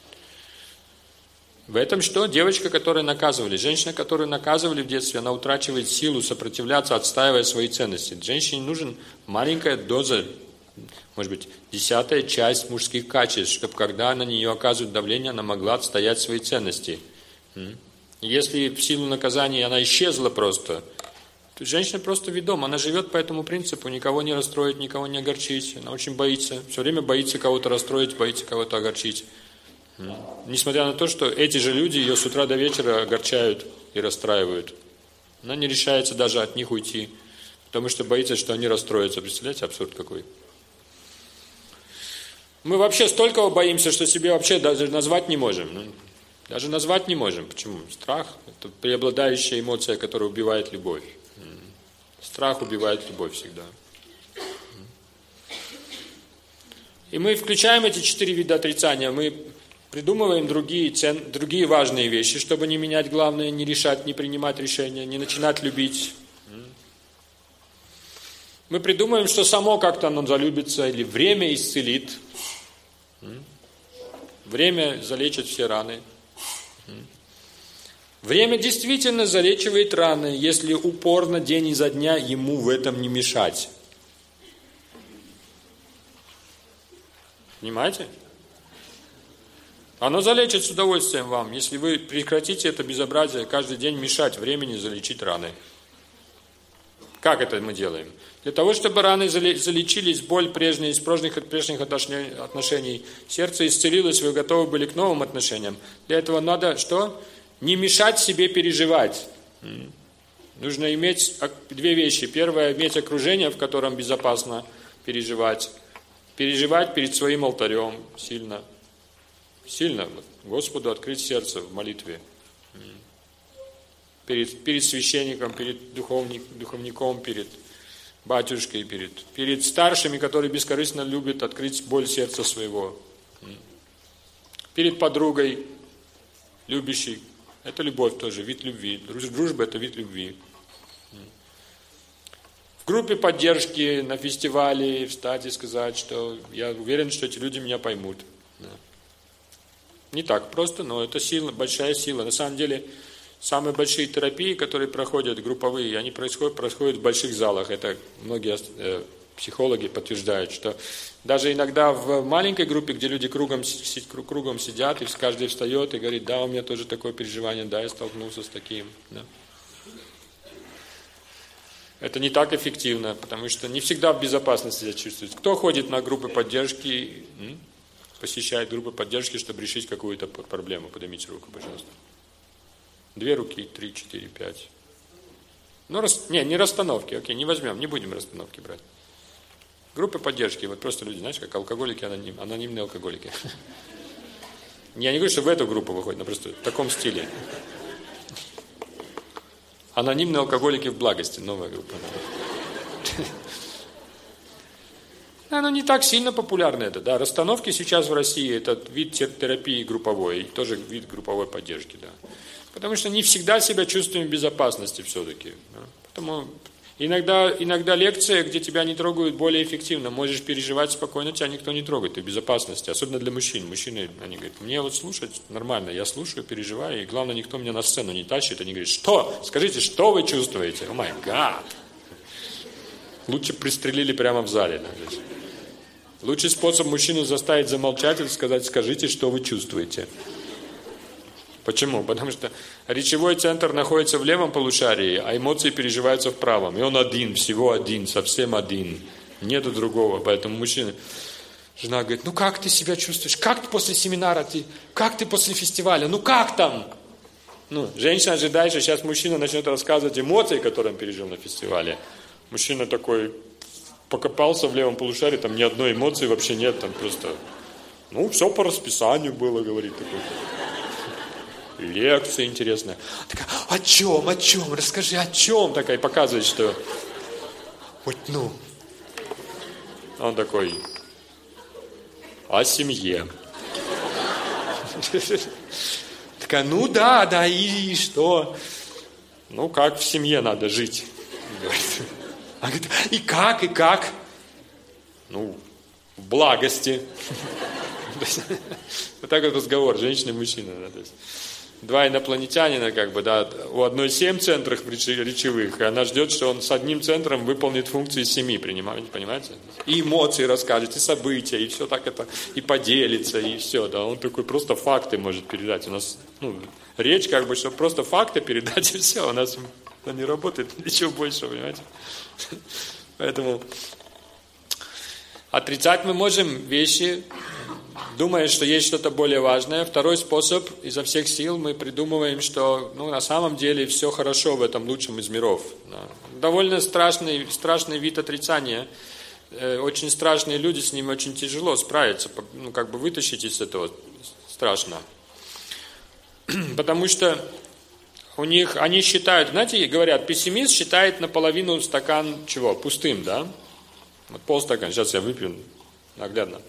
В этом что? Девочка, которую наказывали. Женщина, которую наказывали в детстве, она утрачивает силу сопротивляться, отстаивая свои ценности. Женщине нужен маленькая доза, может быть, десятая часть мужских качеств, чтобы когда на нее оказывают давление, она могла отстоять свои ценности. Если в силу наказания она исчезла просто, то женщина просто ведома, она живет по этому принципу, никого не расстроить, никого не огорчить. Она очень боится, все время боится кого-то расстроить, боится кого-то огорчить. Несмотря на то, что эти же люди ее с утра до вечера огорчают и расстраивают. Она не решается даже от них уйти, потому что боится, что они расстроятся. Представляете, абсурд какой? Мы вообще столько боимся, что себе вообще даже назвать не можем. Даже назвать не можем. Почему? Страх – это преобладающая эмоция, которая убивает любовь. Страх убивает любовь всегда. И мы включаем эти четыре вида отрицания, мы придумываем другие, цен, другие важные вещи, чтобы не менять главное, не решать, не принимать решения, не начинать любить. Мы придумаем, что само как-то оно залюбится, или время исцелит. Время залечит все раны. Время действительно залечивает раны, если упорно день изо дня ему в этом не мешать. Понимаете? Оно залечит с удовольствием вам, если вы прекратите это безобразие каждый день мешать времени залечить раны. Как это мы делаем? Для того, чтобы раны залечились, боль прежняя, из прежних, прежних отношений, сердце исцелилось, вы готовы были к новым отношениям. Для этого надо что? Не мешать себе переживать. Нужно иметь две вещи. Первое, иметь окружение, в котором безопасно переживать. Переживать перед своим алтарем сильно. Сильно. Господу открыть сердце в молитве. Перед, перед священником, перед духовник, духовником, перед батюшкой, перед, перед старшими, которые бескорыстно любят открыть боль сердца своего. Перед подругой, любящей. Это любовь тоже, вид любви. Дружба – это вид любви. В группе поддержки, на фестивале встать и сказать, что я уверен, что эти люди меня поймут. Не так просто, но это сила, большая сила. На самом деле, самые большие терапии, которые проходят, групповые, они происходят, происходят в больших залах. Это многие э, психологи подтверждают, что даже иногда в маленькой группе, где люди кругом, кругом сидят, и каждый встает и говорит, да, у меня тоже такое переживание, да, я столкнулся с таким. Да. Это не так эффективно, потому что не всегда в безопасности себя чувствует. Кто ходит на группы поддержки, посещает группы поддержки, чтобы решить какую-то проблему? Поднимите руку, пожалуйста. Две руки, три, четыре, пять. Ну, рас... не, не расстановки, окей, не возьмем, не будем расстановки брать. Группы поддержки, вот просто люди, знаешь, как алкоголики, аноним, анонимные алкоголики. Я не говорю, что в эту группу выходит, но просто в таком стиле. Анонимные алкоголики в благости, новая группа. Оно не так сильно популярно это, да. Расстановки сейчас в России, это вид терапии групповой, тоже вид групповой поддержки, да. Потому что не всегда себя чувствуем в безопасности все-таки. Да? Поэтому иногда, иногда лекция, где тебя не трогают, более эффективно. Можешь переживать спокойно, тебя никто не трогает, ты в безопасности. Особенно для мужчин. Мужчины, они говорят, мне вот слушать нормально, я слушаю, переживаю, и главное, никто меня на сцену не тащит. Они говорят, что? Скажите, что вы чувствуете? О май гад! Лучше пристрелили прямо в зале. Да? Лучший способ мужчину заставить замолчать, это сказать, скажите, что вы чувствуете. Почему? Потому что речевой центр находится в левом полушарии, а эмоции переживаются в правом. И он один, всего один, совсем один. Нету другого. Поэтому мужчина, жена говорит, ну как ты себя чувствуешь? Как ты после семинара? Ты, как ты после фестиваля? Ну как там? Ну, женщина ожидает, что сейчас мужчина начнет рассказывать эмоции, которые он пережил на фестивале. Мужчина такой покопался в левом полушарии, там ни одной эмоции вообще нет. Там просто, ну все по расписанию было, говорит такой. Лекция интересная. Такая, о чем, о чем, расскажи, о чем? Такая, показывает, что вот, ну. Он такой, о семье. Такая, ну да, да, и что? Ну, как в семье надо жить. Она говорит, и как, и как? Ну, в благости. Вот так вот разговор, женщина и мужчина. Два инопланетянина, как бы, да, у одной семь центров речевых, и она ждет, что он с одним центром выполнит функции семи, понимаете? И эмоции расскажет, и события, и все так это, и поделится, и все, да. Он такой просто факты может передать. У нас, ну, речь, как бы, чтобы просто факты передать, и все. У нас не работает ничего больше, понимаете? Поэтому отрицать мы можем вещи, думая, что есть что-то более важное. Второй способ, изо всех сил мы придумываем, что, ну, на самом деле все хорошо в этом лучшем из миров. Да. Довольно страшный, страшный вид отрицания. Э, очень страшные люди, с ним очень тяжело справиться, ну, как бы вытащить из этого страшно. Потому что у них, они считают, знаете, говорят, пессимист считает наполовину стакан чего? Пустым, да? Вот полстакана, сейчас я выпью наглядно.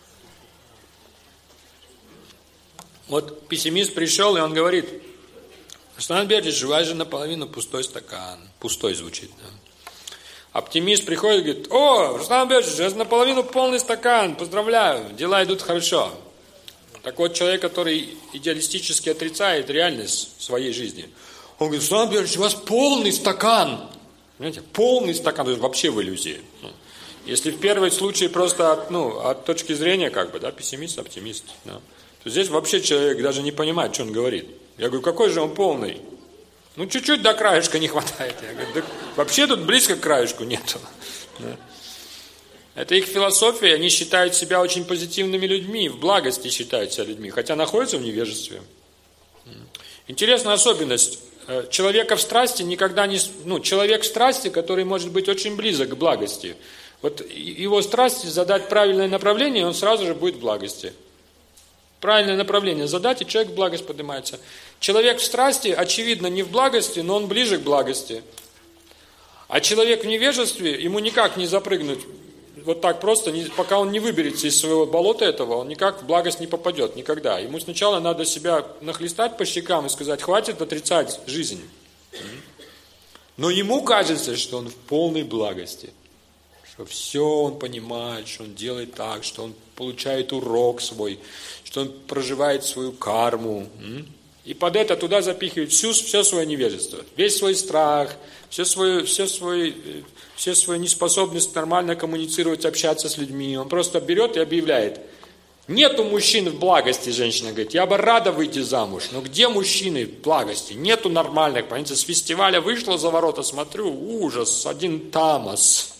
Вот пессимист пришел, и он говорит, Руслан Бердич, у вас же наполовину пустой стакан. Пустой звучит, да. Оптимист приходит и говорит, о, Руслан Бердич, у вас наполовину полный стакан, поздравляю, дела идут хорошо. Так вот, человек, который идеалистически отрицает реальность своей жизни, он говорит, Слава Берович, у вас полный стакан. Понимаете, полный стакан, то есть вообще в иллюзии. Если в первом случае просто от, ну, от точки зрения, как бы, да, пессимист, оптимист, да, то здесь вообще человек даже не понимает, что он говорит. Я говорю, какой же он полный? Ну, чуть-чуть до краешка не хватает. Я говорю, да, вообще тут близко к краешку нету. Да. Это их философия, они считают себя очень позитивными людьми, в благости считают себя людьми, хотя находятся в невежестве. Интересная особенность. Человека в страсти никогда не... Ну, человек в страсти, который может быть очень близок к благости. Вот его страсти задать правильное направление, он сразу же будет в благости. Правильное направление задать, и человек в благость поднимается. Человек в страсти, очевидно, не в благости, но он ближе к благости. А человек в невежестве, ему никак не запрыгнуть вот так просто, пока он не выберется из своего болота этого, он никак в благость не попадет, никогда. Ему сначала надо себя нахлестать по щекам и сказать, хватит отрицать жизнь. Но ему кажется, что он в полной благости. Что все он понимает, что он делает так, что он получает урок свой, что он проживает свою карму. И под это туда запихивает всю, все свое невежество, весь свой страх, все свою, все свой, все свою неспособность нормально коммуницировать, общаться с людьми. Он просто берет и объявляет, нету мужчин в благости, женщина говорит, я бы рада выйти замуж, но где мужчины в благости? Нету нормальных, понимаете, с фестиваля вышла за ворота, смотрю, ужас, один тамос,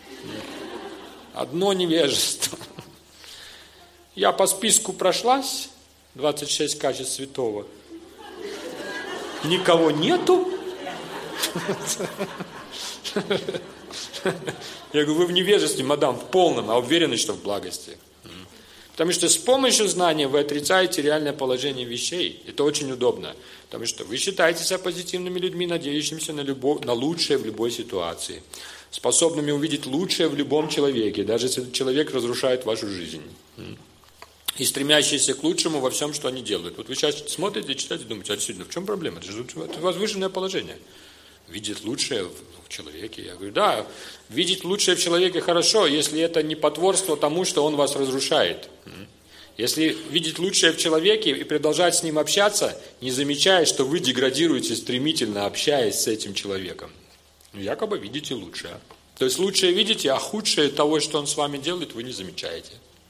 одно невежество. Я по списку прошлась, двадцать шесть качеств святого, никого нету. Я говорю, вы в невежестве, мадам, в полном, а уверены, что в благости. Потому что с помощью знания вы отрицаете реальное положение вещей. Это очень удобно. Потому что вы считаете себя позитивными людьми, надеющимися на, любовь, на лучшее в любой ситуации. Способными увидеть лучшее в любом человеке, даже если этот человек разрушает вашу жизнь. И стремящиеся к лучшему во всем, что они делают. Вот вы сейчас смотрите, читаете, думаете, а действительно, в чем проблема? Это же это возвышенное положение. Видеть лучшее в человеке. Я говорю, да, видеть лучшее в человеке хорошо, если это не потворство тому, что он вас разрушает. Если видеть лучшее в человеке и продолжать с ним общаться, не замечая, что вы деградируете стремительно, общаясь с этим человеком. Якобы видите лучшее. То есть лучшее видите, а худшее того, что он с вами делает, вы не замечаете.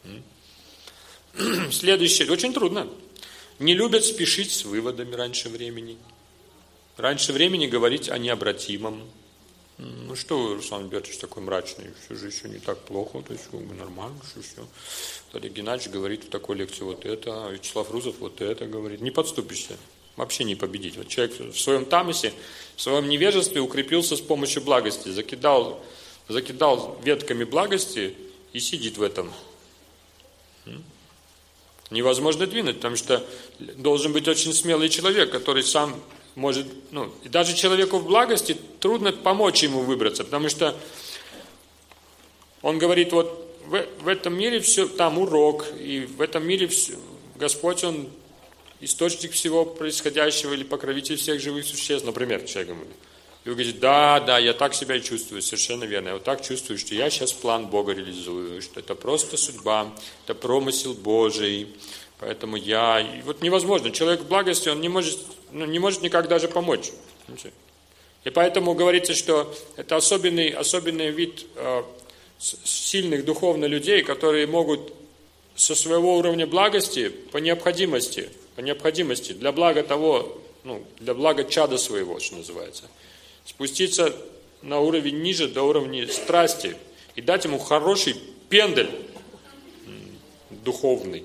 Следующее, очень трудно. Не любят спешить с выводами раньше времени. Раньше времени говорить о необратимом. Ну что вы, Руслан Альбертович, такой мрачный, все же еще не так плохо, то есть нормально, что все. Олег Геннадьевич говорит в такой лекции вот это, а Вячеслав Рузов вот это говорит. Не подступишься, вообще не победить. Вот человек в своем тамосе, в своем невежестве укрепился с помощью благости, закидал, закидал ветками благости и сидит в этом. Невозможно двинуть, потому что должен быть очень смелый человек, который сам может, ну, и даже человеку в благости трудно помочь ему выбраться, потому что он говорит, вот в, в этом мире все, там урок, и в этом мире все, Господь, Он источник всего происходящего или покровитель всех живых существ, например, человек говорит. И вы говорите, да, да, я так себя и чувствую, совершенно верно. Я вот так чувствую, что я сейчас план Бога реализую, что это просто судьба, это промысел Божий. Поэтому я... И вот невозможно. Человек в благости, он не может, ну, не может никак даже помочь. И поэтому говорится, что это особенный, особенный вид э, сильных духовно людей, которые могут со своего уровня благости по необходимости, по необходимости, для блага того, ну, для блага чада своего, что называется, спуститься на уровень ниже, до уровня страсти, и дать ему хороший пендель духовный.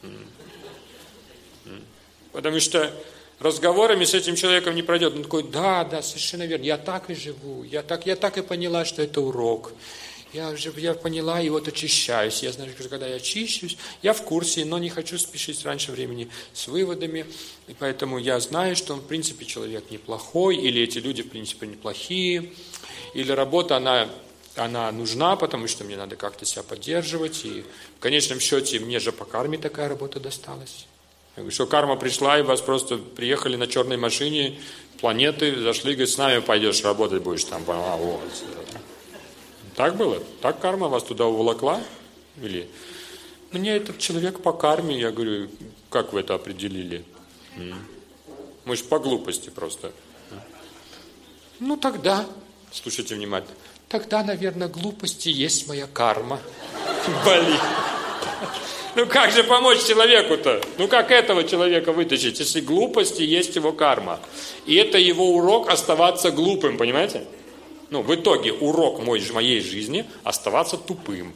Потому что разговорами с этим человеком не пройдет. Он такой, да, да, совершенно верно, я так и живу, я так, я так и поняла, что это урок. Я, уже, я поняла и вот очищаюсь. Я знаю, что когда я очищусь, я в курсе, но не хочу спешить раньше времени с выводами. И поэтому я знаю, что он, в принципе, человек неплохой, или эти люди, в принципе, неплохие, или работа, она, она нужна, потому что мне надо как-то себя поддерживать. И в конечном счете мне же по карме такая работа досталась. Я говорю, что карма пришла, и вас просто приехали на черной машине, планеты, зашли, говорит, с нами пойдешь, работать будешь там. А, вот. Так было? Так карма вас туда уволокла? Или мне этот человек по карме, я говорю, Как вы это определили? Может, по глупости просто. Ну, тогда, слушайте внимательно, тогда, наверное, глупости есть моя карма. Блин. Ну, как же помочь человеку-то? Ну, как этого человека вытащить, если глупости есть его карма? И это его урок оставаться глупым, понимаете? Ну, в итоге урок мой, моей жизни оставаться тупым.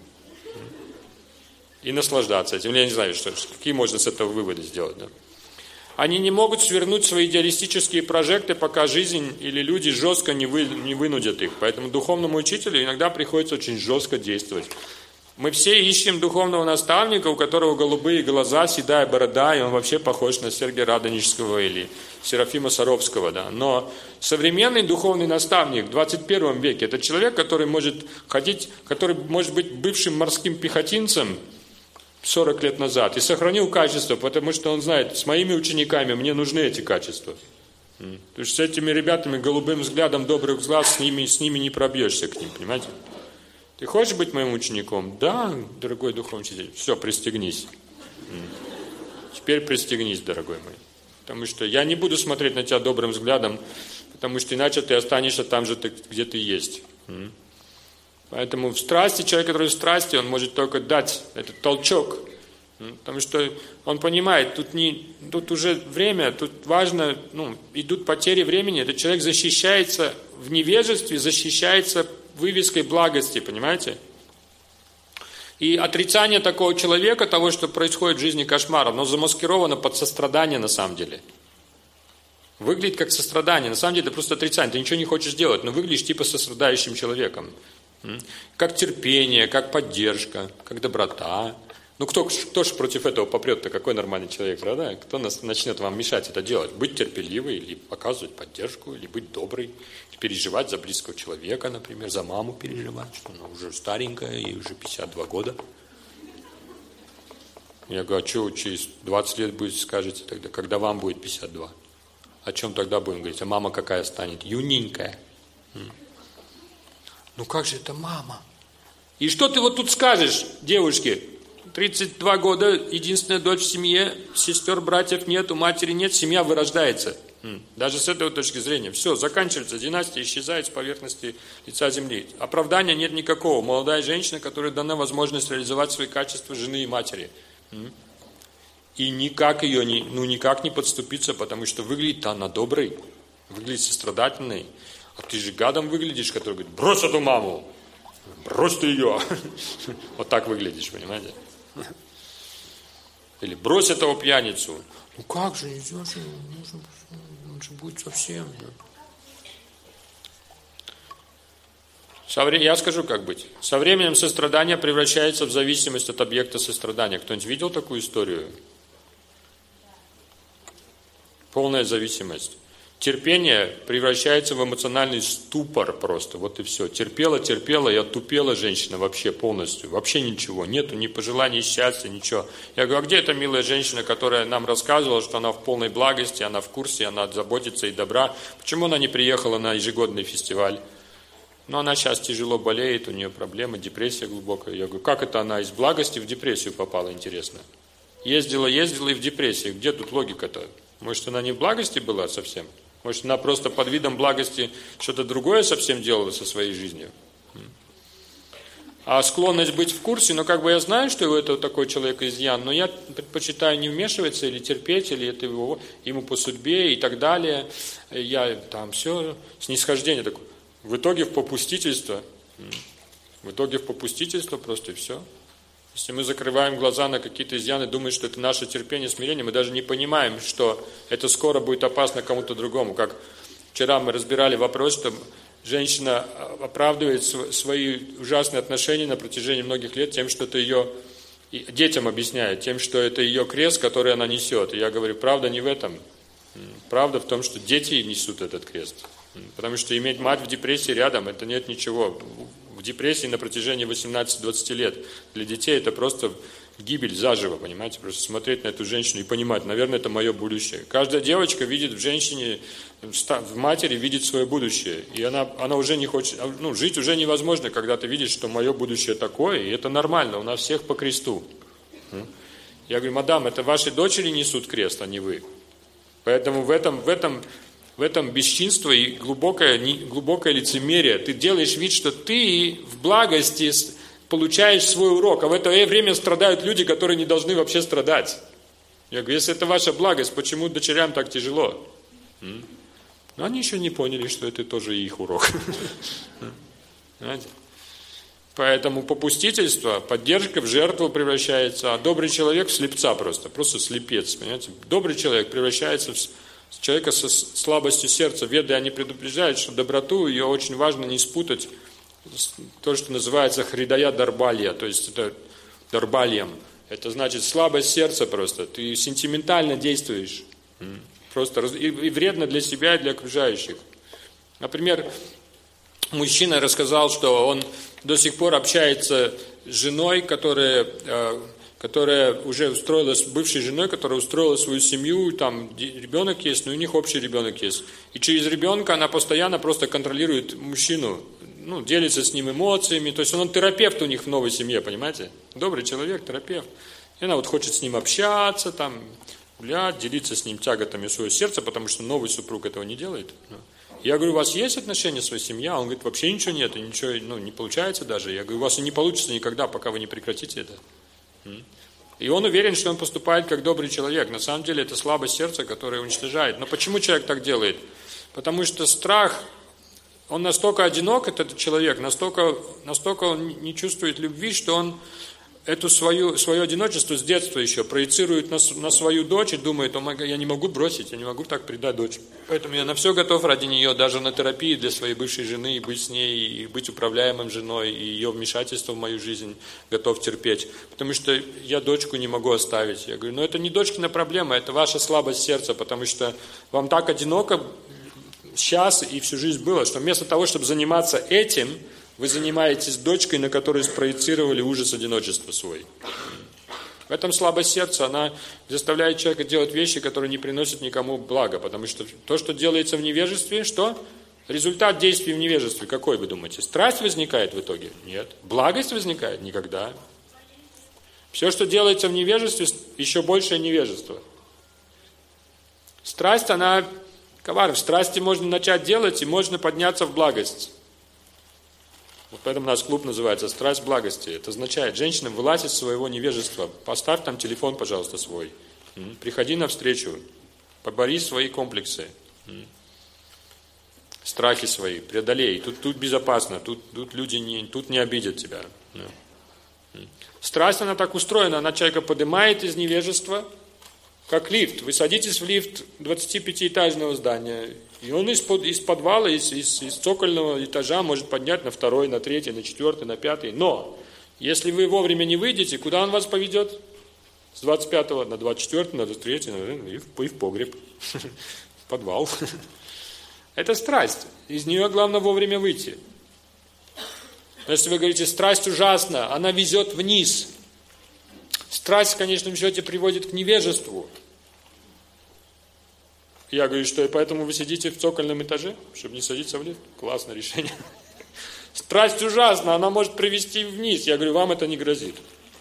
И наслаждаться этим. Я не знаю, что, какие можно с этого выводы сделать. Да? Они не могут свернуть свои идеалистические прожекты, пока жизнь или люди жестко не, вы, не вынудят их. Поэтому духовному учителю иногда приходится очень жестко действовать. Мы все ищем духовного наставника, у которого голубые глаза, седая борода, и он вообще похож на Сергия Радонежского или Серафима Саровского. Да? Но современный духовный наставник в двадцать первом веке – это человек, который может ходить, который может быть бывшим морским пехотинцем сорок лет назад и сохранил качество, потому что он знает, с моими учениками мне нужны эти качества. То есть с этими ребятами голубым взглядом добрых глаз с ними, с ними не пробьешься к ним, понимаете? Ты хочешь быть моим учеником? Да, дорогой духовный учитель. Все, пристегнись. Теперь пристегнись, дорогой мой. Потому что я не буду смотреть на тебя добрым взглядом, потому что иначе ты останешься там же, где ты есть. Поэтому в страсти, человек, который в страсти, он может только дать этот толчок. Потому что он понимает, тут, не, тут уже время, тут важно, ну, идут потери времени. Этот человек защищается в невежестве, защищается вывеской благости, понимаете? И отрицание такого человека, того, что происходит в жизни кошмар, оно замаскировано под сострадание на самом деле. Выглядит как сострадание, на самом деле это просто отрицание, ты ничего не хочешь делать, но выглядишь типа сострадающим человеком. Как терпение, как поддержка, как доброта. Ну кто, кто же против этого попрет-то, какой нормальный человек, правда? Кто нас, начнет вам мешать это делать? Быть терпеливой, или показывать поддержку, или быть доброй, переживать за близкого человека, например, за маму переживать, что она уже старенькая, ей уже пятьдесят два года. Я говорю, а что через двадцать лет будет, скажете тогда, когда вам будет пятьдесят два? О чем тогда будем говорить? А мама какая станет? Юненькая. Ну как же это мама? И что ты вот тут скажешь, девушке? тридцать два года, единственная дочь в семье, сестер, братьев нет, у матери нет, семья вырождается. Даже с этой точки зрения. Все, заканчивается, династия исчезает с поверхности лица земли. Оправдания нет никакого. Молодая женщина, которой дана возможность реализовать свои качества жены и матери. И никак ее не, ну, никак не подступиться, потому что выглядит она доброй, выглядит сострадательной. А ты же гадом выглядишь, который говорит, брось эту маму, брось ты ее. Вот так выглядишь, понимаете? Или брось этого пьяницу. Ну как же, нельзя же, нужно, он же будет совсем. Со вре... Я скажу, как быть. Со временем сострадание превращается в зависимость от объекта сострадания. Кто-нибудь видел такую историю? Полная зависимость. Терпение превращается в эмоциональный ступор просто, вот и все. Терпела, терпела, и отупела женщина вообще полностью. Вообще ничего, нету ни пожеланий счастья, ничего. Я говорю, а где эта милая женщина, которая нам рассказывала, что она в полной благости, она в курсе, она заботится и добра. Почему она не приехала на ежегодный фестиваль? Ну, она сейчас тяжело болеет, у нее проблемы, депрессия глубокая. Я говорю, как это она из благости в депрессию попала, интересно? Ездила, ездила и в депрессию. Где тут логика-то? Может, она не в благости была совсем? Может, она просто под видом благости что-то другое совсем делала со своей жизнью? А склонность быть в курсе, ну, как бы я знаю, что у этого такой человек изъян, но я предпочитаю не вмешиваться или терпеть, или это его, ему по судьбе и так далее. Я там все, снисхождение такое. В итоге в попустительство, в итоге в попустительство просто и все. Если мы закрываем глаза на какие-то изъяны, думаем, что это наше терпение, смирение, мы даже не понимаем, что это скоро будет опасно кому-то другому. Как вчера мы разбирали вопрос, что женщина оправдывает свои ужасные отношения на протяжении многих лет тем, что это ее, детям объясняет, тем, что это ее крест, который она несет. И я говорю, правда не в этом. Правда в том, что дети несут этот крест. Потому что иметь мать в депрессии рядом, это нет ничего. В депрессии на протяжении восемнадцати-двадцати лет. Для детей это просто гибель заживо, понимаете? Просто смотреть на эту женщину и понимать, наверное, это мое будущее. Каждая девочка видит в женщине, в матери видит свое будущее. И она, она уже не хочет, ну, жить уже невозможно, когда ты видишь, что мое будущее такое, и это нормально, у нас всех по кресту. Я говорю, мадам, это ваши дочери несут крест, а не вы. Поэтому в этом, в этом, в этом бесчинство и глубокое, глубокое лицемерие. Ты делаешь вид, что ты в благости получаешь свой урок, а в это время страдают люди, которые не должны вообще страдать. Я говорю, если это ваша благость, почему дочерям так тяжело? Но они еще не поняли, что это тоже их урок. Понимаете? Поэтому попустительство, поддержка в жертву превращается, а добрый человек в слепца просто, просто слепец, понимаете? Добрый человек превращается в человека со слабостью сердца. Веды, они предупреждают, что доброту, ее очень важно не спутать с то, что называется хридая дарбалья, то есть это дарбальем. Это значит слабость сердца просто, ты сентиментально действуешь, просто и вредно для себя и для окружающих. Например, мужчина рассказал, что он до сих пор общается с женой, которая, которая уже устроилась, бывшей женой, которая устроила свою семью, там ребенок есть, но у них общий ребенок есть. И через ребенка она постоянно просто контролирует мужчину, ну, делится с ним эмоциями. То есть он терапевт у них в новой семье, понимаете? Добрый человек, терапевт. И она вот хочет с ним общаться, там, гулять, делиться с ним тяготами своего сердца, потому что новый супруг этого не делает. Я говорю, у вас есть отношения с своей семьей? Он говорит, вообще ничего нет, и ничего ну, не получается даже. Я говорю, у вас и не получится никогда, пока вы не прекратите это. И он уверен, что он поступает как добрый человек. На самом деле это слабость сердца, которая уничтожает. Но почему человек так делает? Потому что страх, он настолько одинок, этот человек, настолько, настолько он не чувствует любви, что он эту свою, свое одиночество с детства еще проецирует на, на свою дочь и думает, о, я не могу бросить, я не могу так предать дочь. Поэтому я на все готов ради нее, даже на терапии для своей бывшей жены, и быть с ней, и быть управляемым женой, и ее вмешательство в мою жизнь готов терпеть. Потому что я дочку не могу оставить. Я говорю, но это не дочкина проблема, это ваша слабость сердца, потому что вам так одиноко сейчас и всю жизнь было, что вместо того, чтобы заниматься этим, вы занимаетесь дочкой, на которую спроецировали ужас одиночества свой. В этом слабость сердца, она заставляет человека делать вещи, которые не приносят никому блага. Потому что то, что делается в невежестве, что? Результат действий в невежестве какой, вы думаете? Страсть возникает в итоге? Нет. Благость возникает? Никогда. Все, что делается в невежестве, еще большее невежество. Страсть, она коварна. В страсти можно начать делать, и можно подняться в благость. Вот поэтому наш клуб называется «Страсть благости». Это означает, женщина вылазит из своего невежества. Поставь там телефон, пожалуйста, свой. Приходи навстречу. Побори свои комплексы. Страхи свои. Преодолей. Тут, тут безопасно. Тут, тут люди не, тут не обидят тебя. Страсть, она так устроена. Она человека поднимает из невежества, как лифт. Вы садитесь в лифт двадцатипятиэтажного здания, и он из, под, из подвала, из, из, из цокольного этажа может поднять на второй, на третий, на четвертый, на пятый. Но, если вы вовремя не выйдете, куда он вас поведет? С двадцать пятого на двадцать четвёртый, на двадцать третий, и в, и в погреб, в подвал. Это страсть. Из нее главное вовремя выйти. Если вы говорите, страсть ужасна, она везет вниз. Страсть в конечном счете приводит к невежеству. Я говорю, что и поэтому вы сидите в цокольном этаже, чтобы не садиться в лифт. Классное решение. Страсть ужасна, она может привести вниз. Я говорю, вам это не грозит.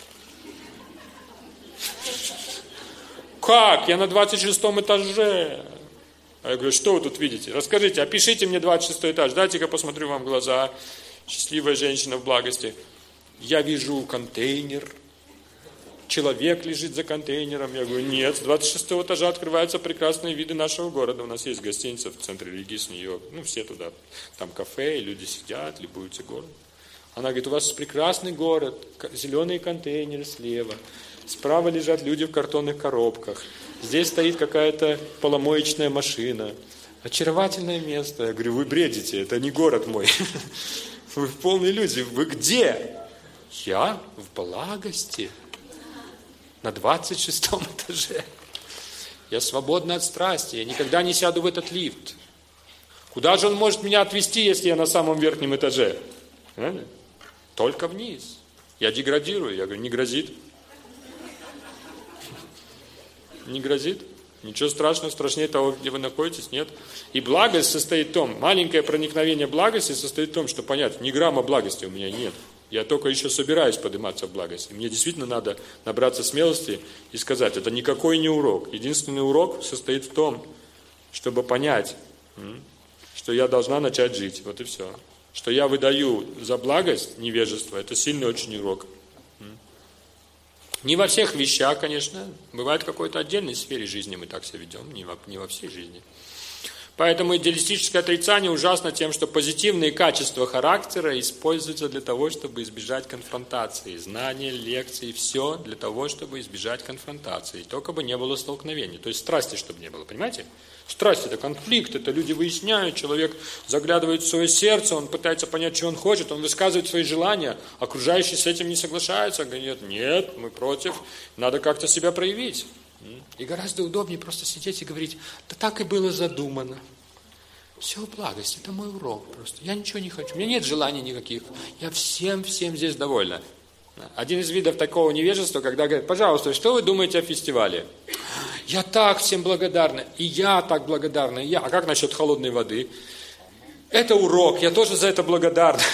Как? Я на двадцать шестом этаже. А я говорю, что вы тут видите? Расскажите, опишите мне двадцать шестой этаж. Дайте-ка посмотрю вам в глаза. Счастливая женщина в благости. Я вижу контейнер. Человек лежит за контейнером. Я говорю, нет, с двадцать шестого этажа открываются прекрасные виды нашего города. У нас есть гостиница в центре Регис, Нью-Йорк. Ну, все туда. Там кафе, и люди сидят, любуются городом. Она говорит, у вас прекрасный город, зеленые контейнеры слева. Справа лежат люди в картонных коробках. Здесь стоит какая-то поломоечная машина. Очаровательное место. Я говорю, вы бредите, это не город мой. Вы в полной иллюзии. Вы где? Я в благости. На двадцать шестом этаже. Я свободна от страсти. Я никогда не сяду в этот лифт. Куда же он может меня отвезти, если я на самом верхнем этаже? Правильно? Только вниз. Я деградирую. Я говорю, не грозит. Не грозит. Ничего страшного, страшнее того, где вы находитесь, нет. И благость состоит в том, маленькое проникновение благости состоит в том, что понять, ни грамма благости у меня нет. Я только еще собираюсь подниматься в благость. И мне действительно надо набраться смелости и сказать, это никакой не урок. Единственный урок состоит в том, чтобы понять, что я должна начать жить. Вот и все. Что я выдаю за благость невежество, это сильный очень урок. Не во всех вещах, конечно. Бывает в какой-то отдельной сфере жизни мы так себя ведем, не во, не во всей жизни. Поэтому идеалистическое отрицание ужасно тем, что позитивные качества характера используются для того, чтобы избежать конфронтации. Знания, лекции, все для того, чтобы избежать конфронтации. Только бы не было столкновений. То есть страсти, чтобы не было, понимаете? Страсть – это конфликт, это люди выясняют, человек заглядывает в свое сердце, он пытается понять, что он хочет, он высказывает свои желания, окружающие с этим не соглашаются, говорят, нет, мы против, надо как-то себя проявить. И гораздо удобнее просто сидеть и говорить, да так и было задумано. Все в благости, это мой урок просто. Я ничего не хочу, у меня нет желаний никаких. Я всем-всем здесь довольна. Один из видов такого невежества, когда говорят, пожалуйста, что вы думаете о фестивале? Я так всем благодарна, и я так благодарна, и я. А как насчет холодной воды? Это урок, я тоже за это благодарна.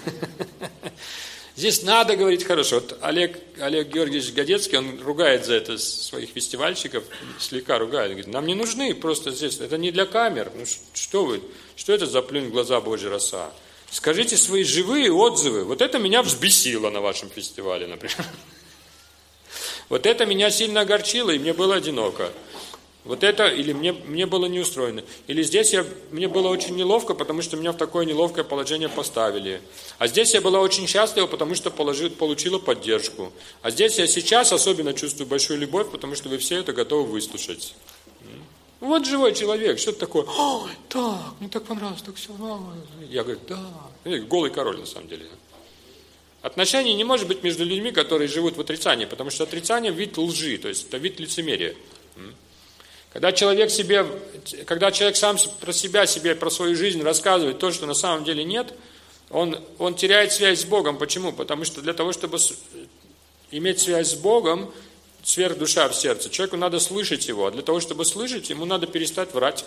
Здесь надо говорить хорошо. Вот Олег, Олег Георгиевич Годецкий, он ругает за это своих фестивальщиков, слегка ругает. Говорит, нам не нужны просто здесь, это не для камер. Ну что вы, что это за плюнь в глаза Божья роса? Скажите свои живые отзывы. Вот это меня взбесило на вашем фестивале, например. Вот это меня сильно огорчило, и мне было одиноко. Вот это, или мне, мне было неустроено. Или здесь я, мне было очень неловко, потому что меня в такое неловкое положение поставили. А здесь я была очень счастлива, потому что положи, получила поддержку. А здесь я сейчас особенно чувствую большую любовь, потому что вы все это готовы выслушать. Вот живой человек, что-то такое. Ой, так, мне так понравилось, так все. Я говорю, да. Голый король на самом деле. Отношений не может быть между людьми, которые живут в отрицании, потому что отрицание – вид лжи, то есть это вид лицемерия. Когда человек себе, когда человек сам про себя, себе, про свою жизнь рассказывает то, что на самом деле нет, он, он теряет связь с Богом. Почему? Потому что для того, чтобы иметь связь с Богом, сверхдуша в сердце, человеку надо слышать его, а для того, чтобы слышать, ему надо перестать врать.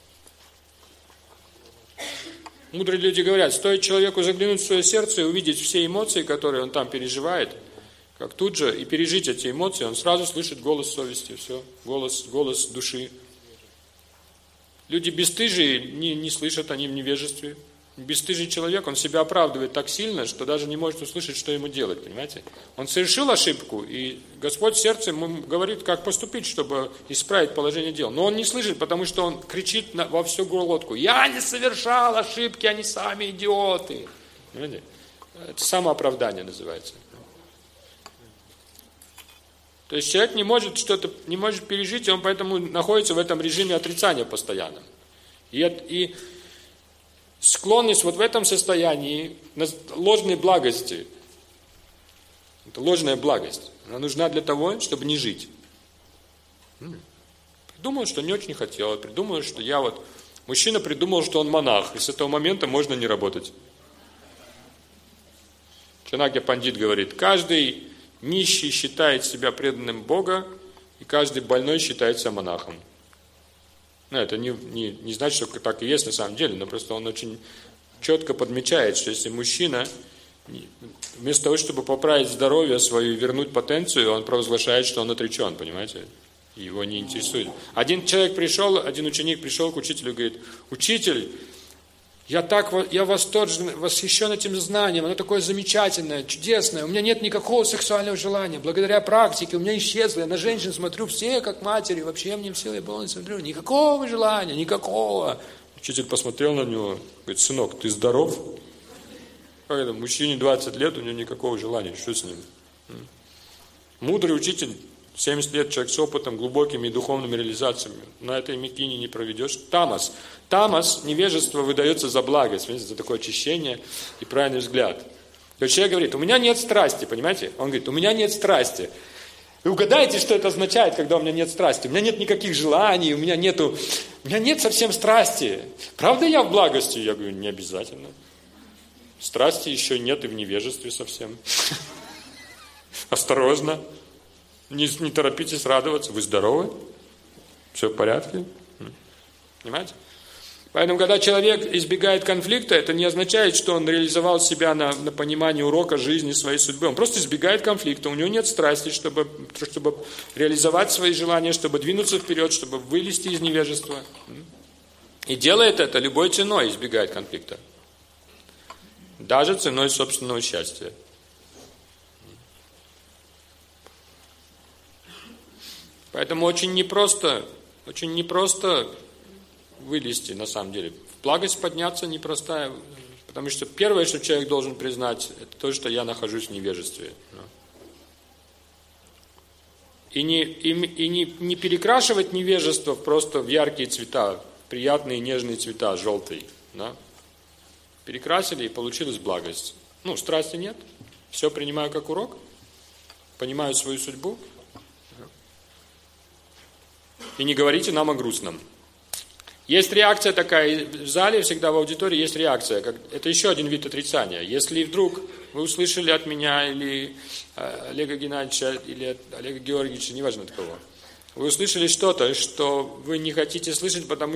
Мудрые люди говорят, стоит человеку заглянуть в свое сердце и увидеть все эмоции, которые он там переживает, как тут же, и пережить эти эмоции, он сразу слышит голос совести, все, голос, голос души. Люди бесстыжие не, не слышат, они в невежестве. Бесстыжий человек, он себя оправдывает так сильно, что даже не может услышать, что ему делать, понимаете? Он совершил ошибку, и Господь в сердце ему говорит, как поступить, чтобы исправить положение дел. Но он не слышит, потому что он кричит на, во всю глотку, я не совершал ошибки, они сами идиоты. Понимаете? Это самооправдание называется. То есть человек не может что-то, не может пережить, и он поэтому находится в этом режиме отрицания постоянно. И, и склонность вот в этом состоянии ложной благости, это ложная благость, она нужна для того, чтобы не жить. Придумал, что не очень хотел, придумал, что я вот, мужчина придумал, что он монах, и с этого момента можно не работать. Чанакья Пандит говорит, каждый нищий считает себя преданным Бога, и каждый больной считает себя монахом. Ну, это не, не, не значит, что так и есть на самом деле, но просто он очень четко подмечает, что если мужчина, вместо того, чтобы поправить здоровье свое и вернуть потенцию, он провозглашает, что он отречен, понимаете? Его не интересует. Один человек пришел, один ученик пришел к учителю и говорит, учитель, Я так, я восторжен, восхищен этим знанием, оно такое замечательное, чудесное, у меня нет никакого сексуального желания, благодаря практике у меня исчезло, я на женщин смотрю все как матери, вообще мне все, я полностью смотрю, никакого желания, никакого. Учитель посмотрел на него, говорит, сынок, ты здоров? Как это, мужчине двадцать лет, у него никакого желания, что с ним? Мудрый учитель, семьдесят лет, человек с опытом, глубокими и духовными реализациями. На этой мекине не проведешь. Тамас. Тамас, невежество, выдается за благость, за такое очищение и правильный взгляд. То есть человек говорит, у меня нет страсти, понимаете? Он говорит, у меня нет страсти. Вы угадаете, что это означает, когда у меня нет страсти? У меня нет никаких желаний, у меня нету, у меня нет совсем страсти. Правда я в благости? Я говорю, не обязательно. Страсти еще нет и в невежестве совсем. Осторожно. Не, не торопитесь радоваться. Вы здоровы? Все в порядке? Понимаете? Поэтому, когда человек избегает конфликта, это не означает, что он реализовал себя на, на понимании урока жизни, своей судьбы. Он просто избегает конфликта, у него нет страсти, чтобы, чтобы реализовать свои желания, чтобы двинуться вперед, чтобы вылезти из невежества. И делает это любой ценой, избегает конфликта. Даже ценой собственного счастья. Поэтому очень непросто, очень непросто вылезти, на самом деле. В благость подняться непростая, потому что первое, что человек должен признать, это то, что я нахожусь в невежестве. И не, и, и не, не перекрашивать невежество просто в яркие цвета, приятные нежные цвета, желтые. Да? Перекрасили, и получилась благость. Ну, страсти нет, все принимаю как урок, понимаю свою судьбу. И не говорите нам о грустном. Есть реакция такая, в зале, всегда в аудитории есть реакция. Как, это еще один вид отрицания. Если вдруг вы услышали от меня, или э, Олега Геннадьевича, или от Олега Георгиевича, неважно от кого, вы услышали что-то, что вы не хотите слышать, потому